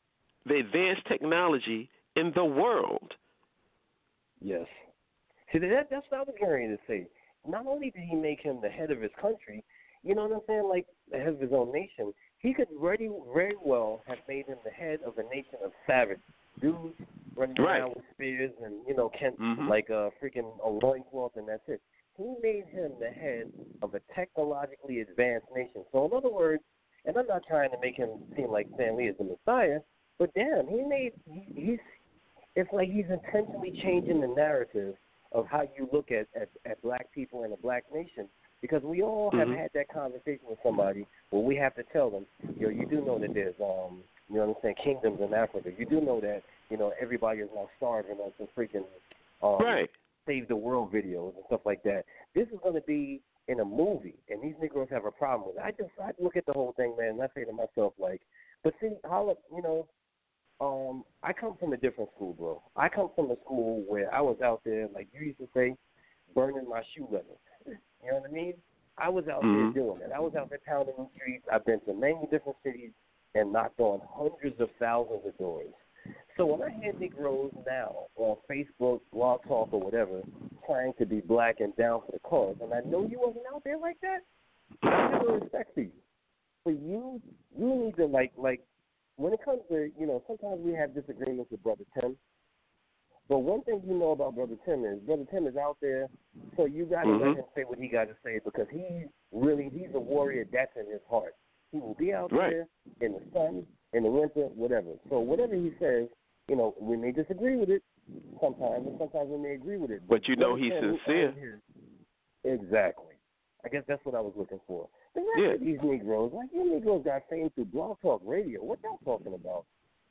the advanced technology in the world. Yes. See, that, that's what I was going to say. Not only did he make him the head of his country, you know what I'm saying, like the head of his own nation, he could very, very well have made him the head of a nation of savage dudes running right. around with spears and, you know, can, mm-hmm. like a freaking a loincloth, and that's it. He made him the head of a technologically advanced nation. So in other words, and I'm not trying to make him seem like Stan Lee is the Messiah, but damn, he made he, he's it's like he's intentionally changing the narrative of how you look at, at, at black people and a black nation. Because we all have mm-hmm. had that conversation with somebody where we have to tell them, yo, you do know that there's, um, you know what I'm saying, kingdoms in Africa. You do know that, you know, everybody is now starving on some freaking um, right. Save the World videos and stuff like that. This is going to be in a movie, and these Negroes have a problem with it. I just I look at the whole thing, man, and I say to myself, like, but see, how, you know, um, I come from a different school, bro. I come from a school where I was out there, like you used to say, burning my shoe leather. You know what I mean? I was out mm-hmm. there doing it. I was out there pounding the streets. I've been to many different cities and knocked on hundreds of thousands of doors. So when I hear Negroes now on Facebook, Blog Talk, or whatever, trying to be black and down for the cause, and I know you wasn't out there like that, I have no respect for you. For you, you need to, like, like, when it comes to, you know, sometimes we have disagreements with Brother Tim. But one thing you know about Brother Tim is Brother Tim is out there, so you got to mm-hmm. let him say what he got to say because he really, he's a warrior that's in his heart. He will be out right. there in the sun, in the winter, whatever. So whatever he says, you know, we may disagree with it sometimes, and sometimes we may agree with it. But, but you know he's sincere. Exactly. I guess that's what I was looking for. The rest yeah. of these Negroes, like you Negroes got fame through Blog Talk Radio. What y'all talking about?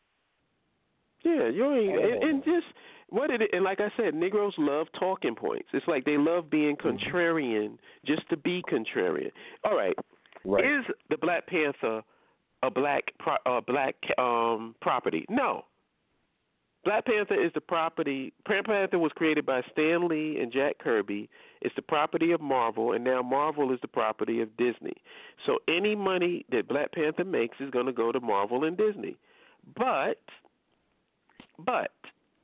Yeah, you ain't, and, and just what it and like I said, Negroes love talking points. It's like they love being contrarian just to be contrarian. All right, right. Is the Black Panther a black pro, a black um, property? No. Black Panther is the property. Black Panther was created by Stan Lee and Jack Kirby. It's the property of Marvel, and now Marvel is the property of Disney. So any money that Black Panther makes is going to go to Marvel and Disney. But But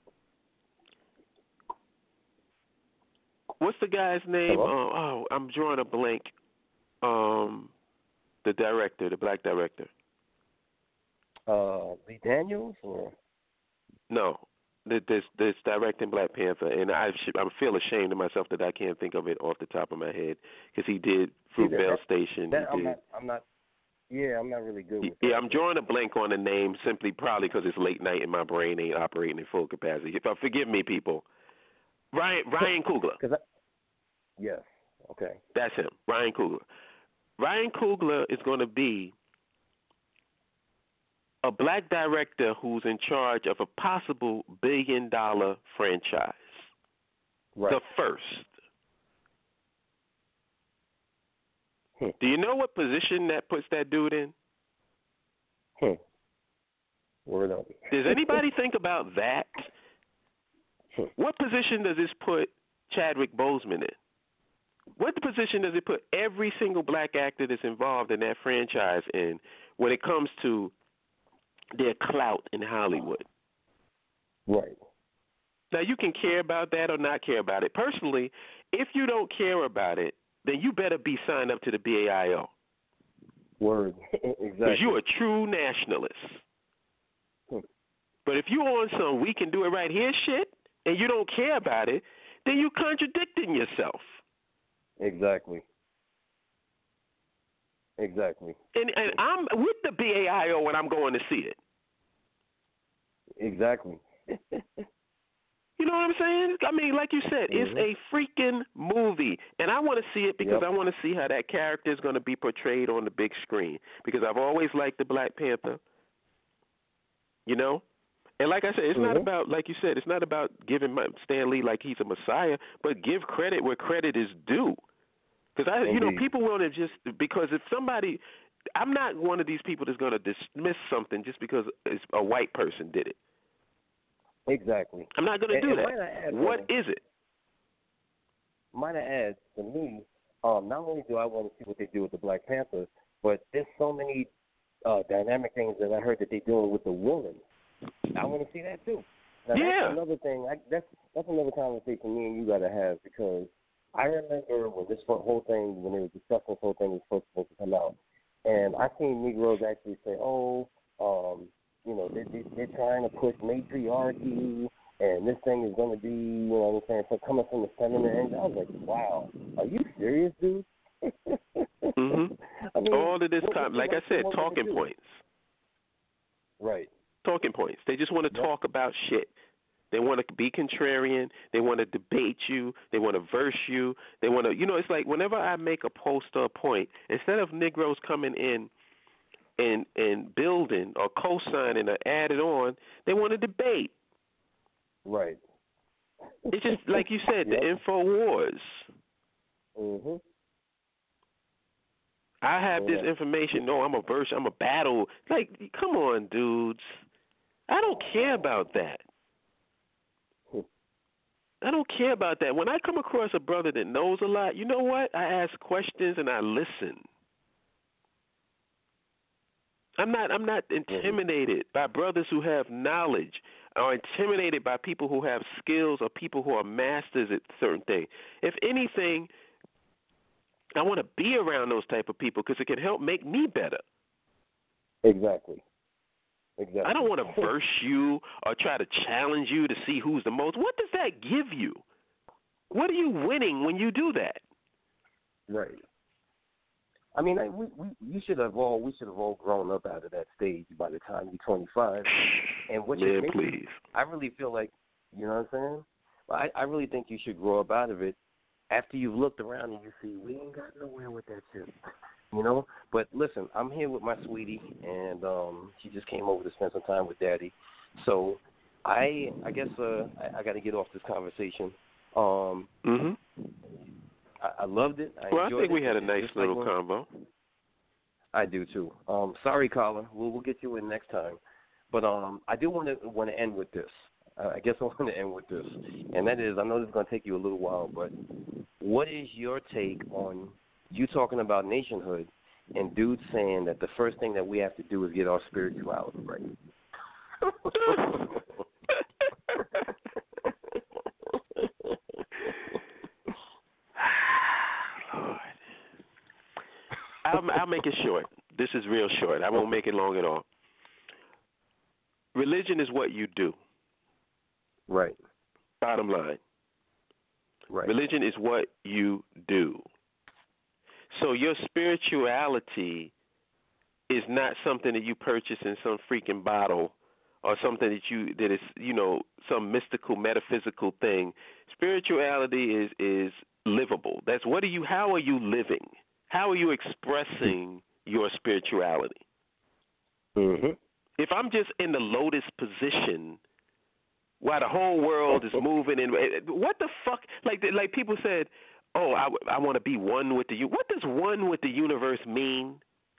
what's the guy's name? Uh, oh, I'm drawing a blank. Um, the director, the black director. Uh, Lee Daniels or no, this this directing Black Panther, and I I feel ashamed of myself that I can't think of it off the top of my head because he did Fruitvale Station. That, he I'm did. Not, I'm not. Yeah, I'm not really good with yeah, that. I'm drawing a blank on the name simply probably because it's late night and my brain ain't operating in full capacity. If, uh, forgive me, people. Ryan Ryan Coogler. I, yes. Okay. That's him, Ryan Coogler. Ryan Coogler is going to be a black director who's in charge of a possible billion-dollar franchise. Right. The first. Hmm. Do you know what position that puts that dude in? Hmm. Word up. Does anybody think about that? Hmm. What position does this put Chadwick Boseman in? What position does it put every single black actor that's involved in that franchise in when it comes to their clout in Hollywood? Right. Now, you can care about that or not care about it. Personally, if you don't care about it, then you better be signed up to the B A I O. Word. Exactly. Because you're a true nationalist. Hmm. But if you're on some we can do it right here shit and you don't care about it, then you're contradicting yourself. Exactly. Exactly. And and I'm with the B A I O when I'm going to see it. Exactly. You know what I'm saying? I mean, like you said, mm-hmm. it's a freaking movie. And I want to see it because yep. I want to see how that character is going to be portrayed on the big screen. Because I've always liked the Black Panther. You know? And like I said, it's mm-hmm. not about, like you said, it's not about giving Stan Lee like he's a messiah, but give credit where credit is due. Because, I, you know, people want to just, because if somebody, I'm not one of these people that's going to dismiss something just because it's a white person did it. Exactly. I'm not going to do and that. Add, what uh, is it? Might I add, to me, um, not only do I want to see what they do with the Black Panther, but there's so many uh, dynamic things that I heard that they're doing with the villains. I want to see that too. Now, yeah. That's another thing. I, that's that's another conversation me and you got to have, because I remember when this whole thing, when they were discussing this whole thing was first supposed to come out, and I seen Negroes actually say, "Oh, um, you know, they, they, they're trying to push matriarchy, and this thing is going to be, you know what I'm saying, so coming from the feminine end." I was like, "Wow, are you serious, dude?" mm-hmm. I mean, all of this, what, com- like I said, talking points. Right. Talking points. They just want to yep. talk about shit. They want to be contrarian. They want to debate you. They want to verse you. They want to, you know, it's like whenever I make a post or a point, instead of Negroes coming in and and building or co-signing or adding on, they want to debate. Right. It's just like you said, yep. the info wars. Mhm. I have yeah. this information. No, I'm a verse. I'm a battle. Like, come on, dudes. I don't care about that. I don't care about that. When I come across a brother that knows a lot, you know what? I ask questions and I listen. I'm not I'm not intimidated by brothers who have knowledge, or intimidated by people who have skills, or people who are masters at certain things. If anything, I want to be around those type of people because it can help make me better. Exactly. Exactly. I don't want to verse you or try to challenge you to see who's the most. What does that give you? What are you winning when you do that? Right. I mean, I, we, we you should have all we should have all grown up out of that stage by the time you're twenty-five. And what Man, you think, please. I really feel like, you know what I'm saying? I, I really think you should grow up out of it after you've looked around and you see we ain't got nowhere with that shit. You know, but listen, I'm here with my sweetie, and um, she just came over to spend some time with Daddy. So, I I guess uh, I, I got to get off this conversation. Um, mhm. I, I loved it. I well, I enjoyed think it. we had a nice Just little like combo. I do too. Um, sorry, caller. We'll we'll get you in next time. But um, I do want to want to end with this. Uh, I guess I want to end with this, and that is, I know this is going to take you a little while, but what is your take on you talking about nationhood and dudes saying that the first thing that we have to do is get our spirituality right? Lord. I'll, I'll make it short. This is real short. I won't make it long at all. Religion is what you do. Right. Bottom line. Right. Religion is what you do. So your spirituality is not something that you purchase in some freaking bottle, or something that you that is, you know, some mystical, metaphysical thing. Spirituality is is livable. That's what are you how are you living? How are you expressing your spirituality? Mm-hmm. If I'm just in the lotus position while the whole world is moving, and what the fuck? Like like people said, oh, I, I want to be one with the you. What does one with the universe mean?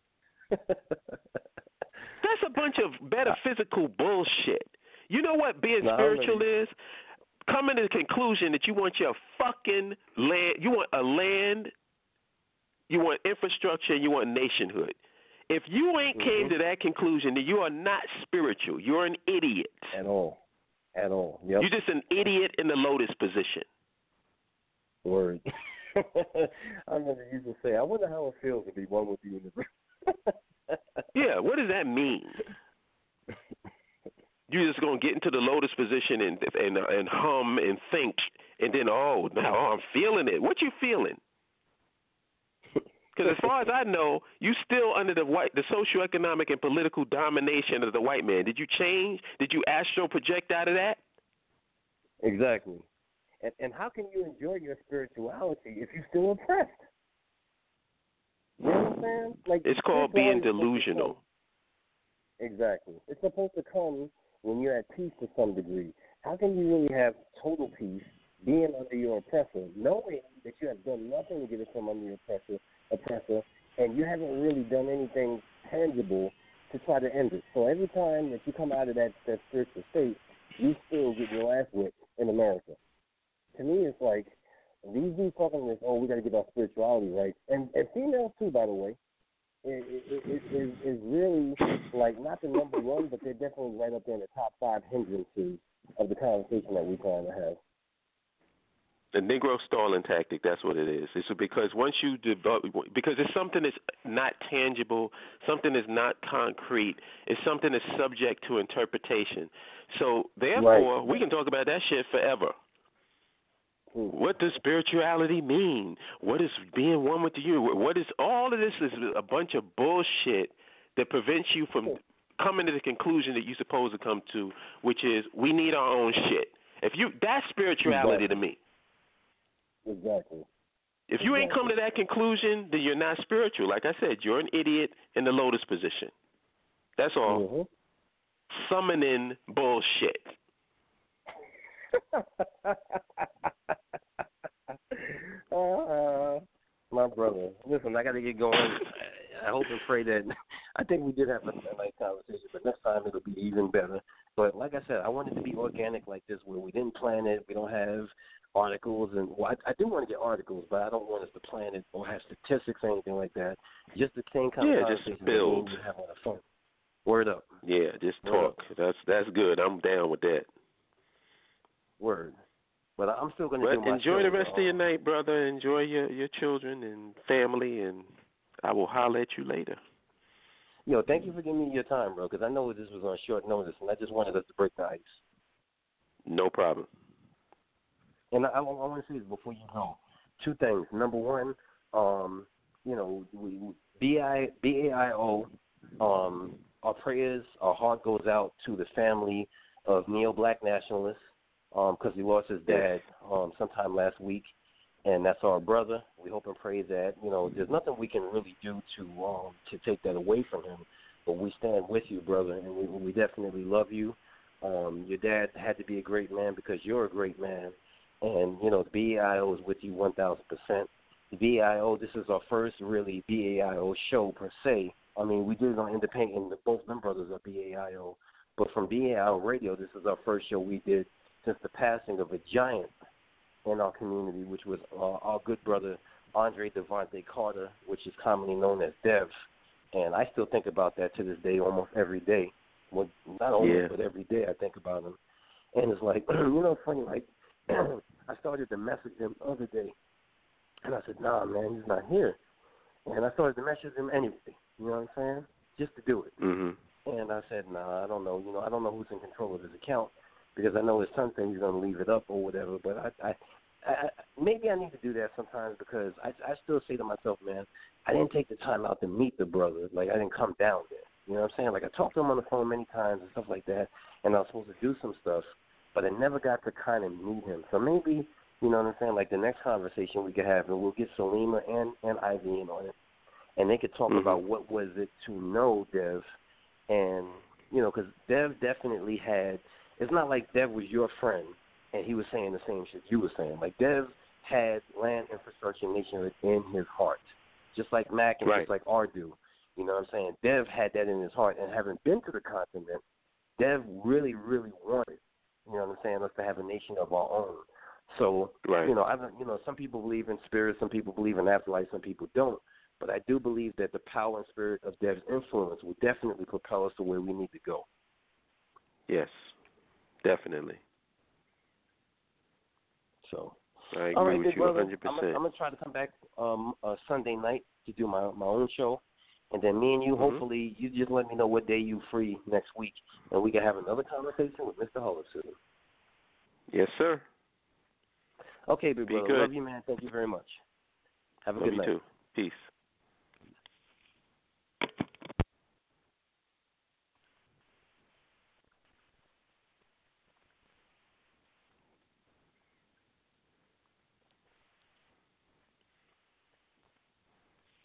That's a bunch of metaphysical bullshit. You know what being no, spiritual is? Coming to the conclusion that you want your fucking land, you want a land, you want infrastructure, and you want nationhood. If you ain't mm-hmm. came to that conclusion, then you are not spiritual. You're an idiot. At all. At all. Yep. You're just an idiot in the lotus position. Word. I remember you used to say, I wonder how it feels to be one with the universe. Yeah, what does that mean? You're just gonna get into the lotus position and and and hum and think, and then oh, now oh, I'm feeling it. What you feeling? Because as far as I know, you still under the white, the socioeconomic and political domination of the white man. Did you change? Did you astral project out of that? Exactly. And and how can you enjoy your spirituality if you're still oppressed? You know what I'm saying? Like, it's called being delusional. Exactly. It's supposed to come when you're at peace to some degree. How can you really have total peace being under your oppressor, knowing that you have done nothing to get it from under your oppressor, oppressor, and you haven't really done anything tangible to try to end it? So every time that you come out of that, that spiritual state, you still get your ass whipped in America. To me, it's like, these dudes talking this, oh, we got to get our spirituality right. And, and females, too, by the way. it, it, it, it, is really like not the number one, but they're definitely right up there in the top five hindrances of the conversation that we're trying to have. The Negro stalling tactic, that's what it is. It's because once you develop, because it's something that's not tangible, something that's not concrete, it's something that's subject to interpretation. So, therefore, right. we can talk about that shit forever. Hmm. What does spirituality mean? What is being one with you? What is, all of this is a bunch of bullshit that prevents you from coming to the conclusion that you're supposed to come to, which is we need our own shit. If you, that's spirituality exactly. to me. Exactly. If you exactly. ain't come to that conclusion, then you're not spiritual. Like I said, you're an idiot in the lotus position. That's all. Mm-hmm. Summoning bullshit. uh, my brother. Listen, I got to get going. I hope and pray that I think we did have a nice conversation, but next time it'll be even better. But like I said, I want it to be organic like this, where we didn't plan it. We don't have articles, and well, I, I do want to get articles, but I don't want us to plan it or have statistics or anything like that. Just the same kind yeah, of conversation just build. we have on the phone. Word up. Yeah, just Word talk. Up. That's that's good. I'm down with that. Word. But I'm still going to do my enjoy show, the rest though. of your night, brother. Enjoy your, your children and family, and I will holler at you later. Yo, thank you for giving me your time, bro, because I know this was on short notice, and I just wanted us to break the ice. No problem. And I, I, I want to say this before you go. Two things. Number one, um, you know, we, B I B A I O, um, our prayers, our heart goes out to the family of neo-black nationalists because um, he lost his dad um, sometime last week, and that's our brother. We hope and pray that, you know, there's nothing we can really do to um, to take that away from him, but we stand with you, brother, and we, we definitely love you. Um, your dad had to be a great man because you're a great man. And, you know, the B A I O is with you one thousand percent. The B A I O, this is our first really B A I O show per se. I mean, we did it on Independent, both them brothers are B A I O. But from B A I O Radio, this is our first show we did since the passing of a giant in our community, which was uh, our good brother Andre Devontae Carter, which is commonly known as Dev. And I still think about that to this day almost every day. Well, not almost, yeah. but every day I think about him. And it's like, you know, it's funny, like, I started to message him the other day, and I said, nah, man, he's not here. And I started to message him anyway, you know what I'm saying, just to do it. Mm-hmm. And I said, nah, I don't know. You know, I don't know who's in control of his account because I know his son thinks he's going to leave it up or whatever. But I, I, I, maybe I need to do that sometimes because I, I still say to myself, man, I didn't take the time out to meet the brother. Like, I didn't come down there. You know what I'm saying? Like, I talked to him on the phone many times and stuff like that, and I was supposed to do some stuff. But I never got to kind of meet him. So maybe, you know what I'm saying, like the next conversation we could have, and we'll get Salima and, and Ivy in on it, and they could talk mm-hmm. about what was it to know Dev. And, you know, because Dev definitely had, it's not like Dev was your friend and he was saying the same shit you were saying. Like, Dev had land infrastructure nationhood in his heart, just like Mac and right. just like R do. You know what I'm saying? Dev had that in his heart, and having been to the continent, Dev really, really wanted, you know what I'm saying, us to have a nation of our own. So, right. you know, I don't, you know, some people believe in spirit, some people believe in afterlife, some people don't. But I do believe that the power and spirit of Dev's influence will definitely propel us to where we need to go. Yes, definitely. So, I agree all right, with big you brother, one hundred percent. I'm going to try to come back um, uh, Sunday night to do my, my own show. And then me and you, mm-hmm. hopefully, you just let me know what day you free next week, and we can have another conversation with Mister Hollison. Yes, sir. Okay, big Be brother. good. Love you, man. Thank you very much. Have a Love good you night. too. Peace.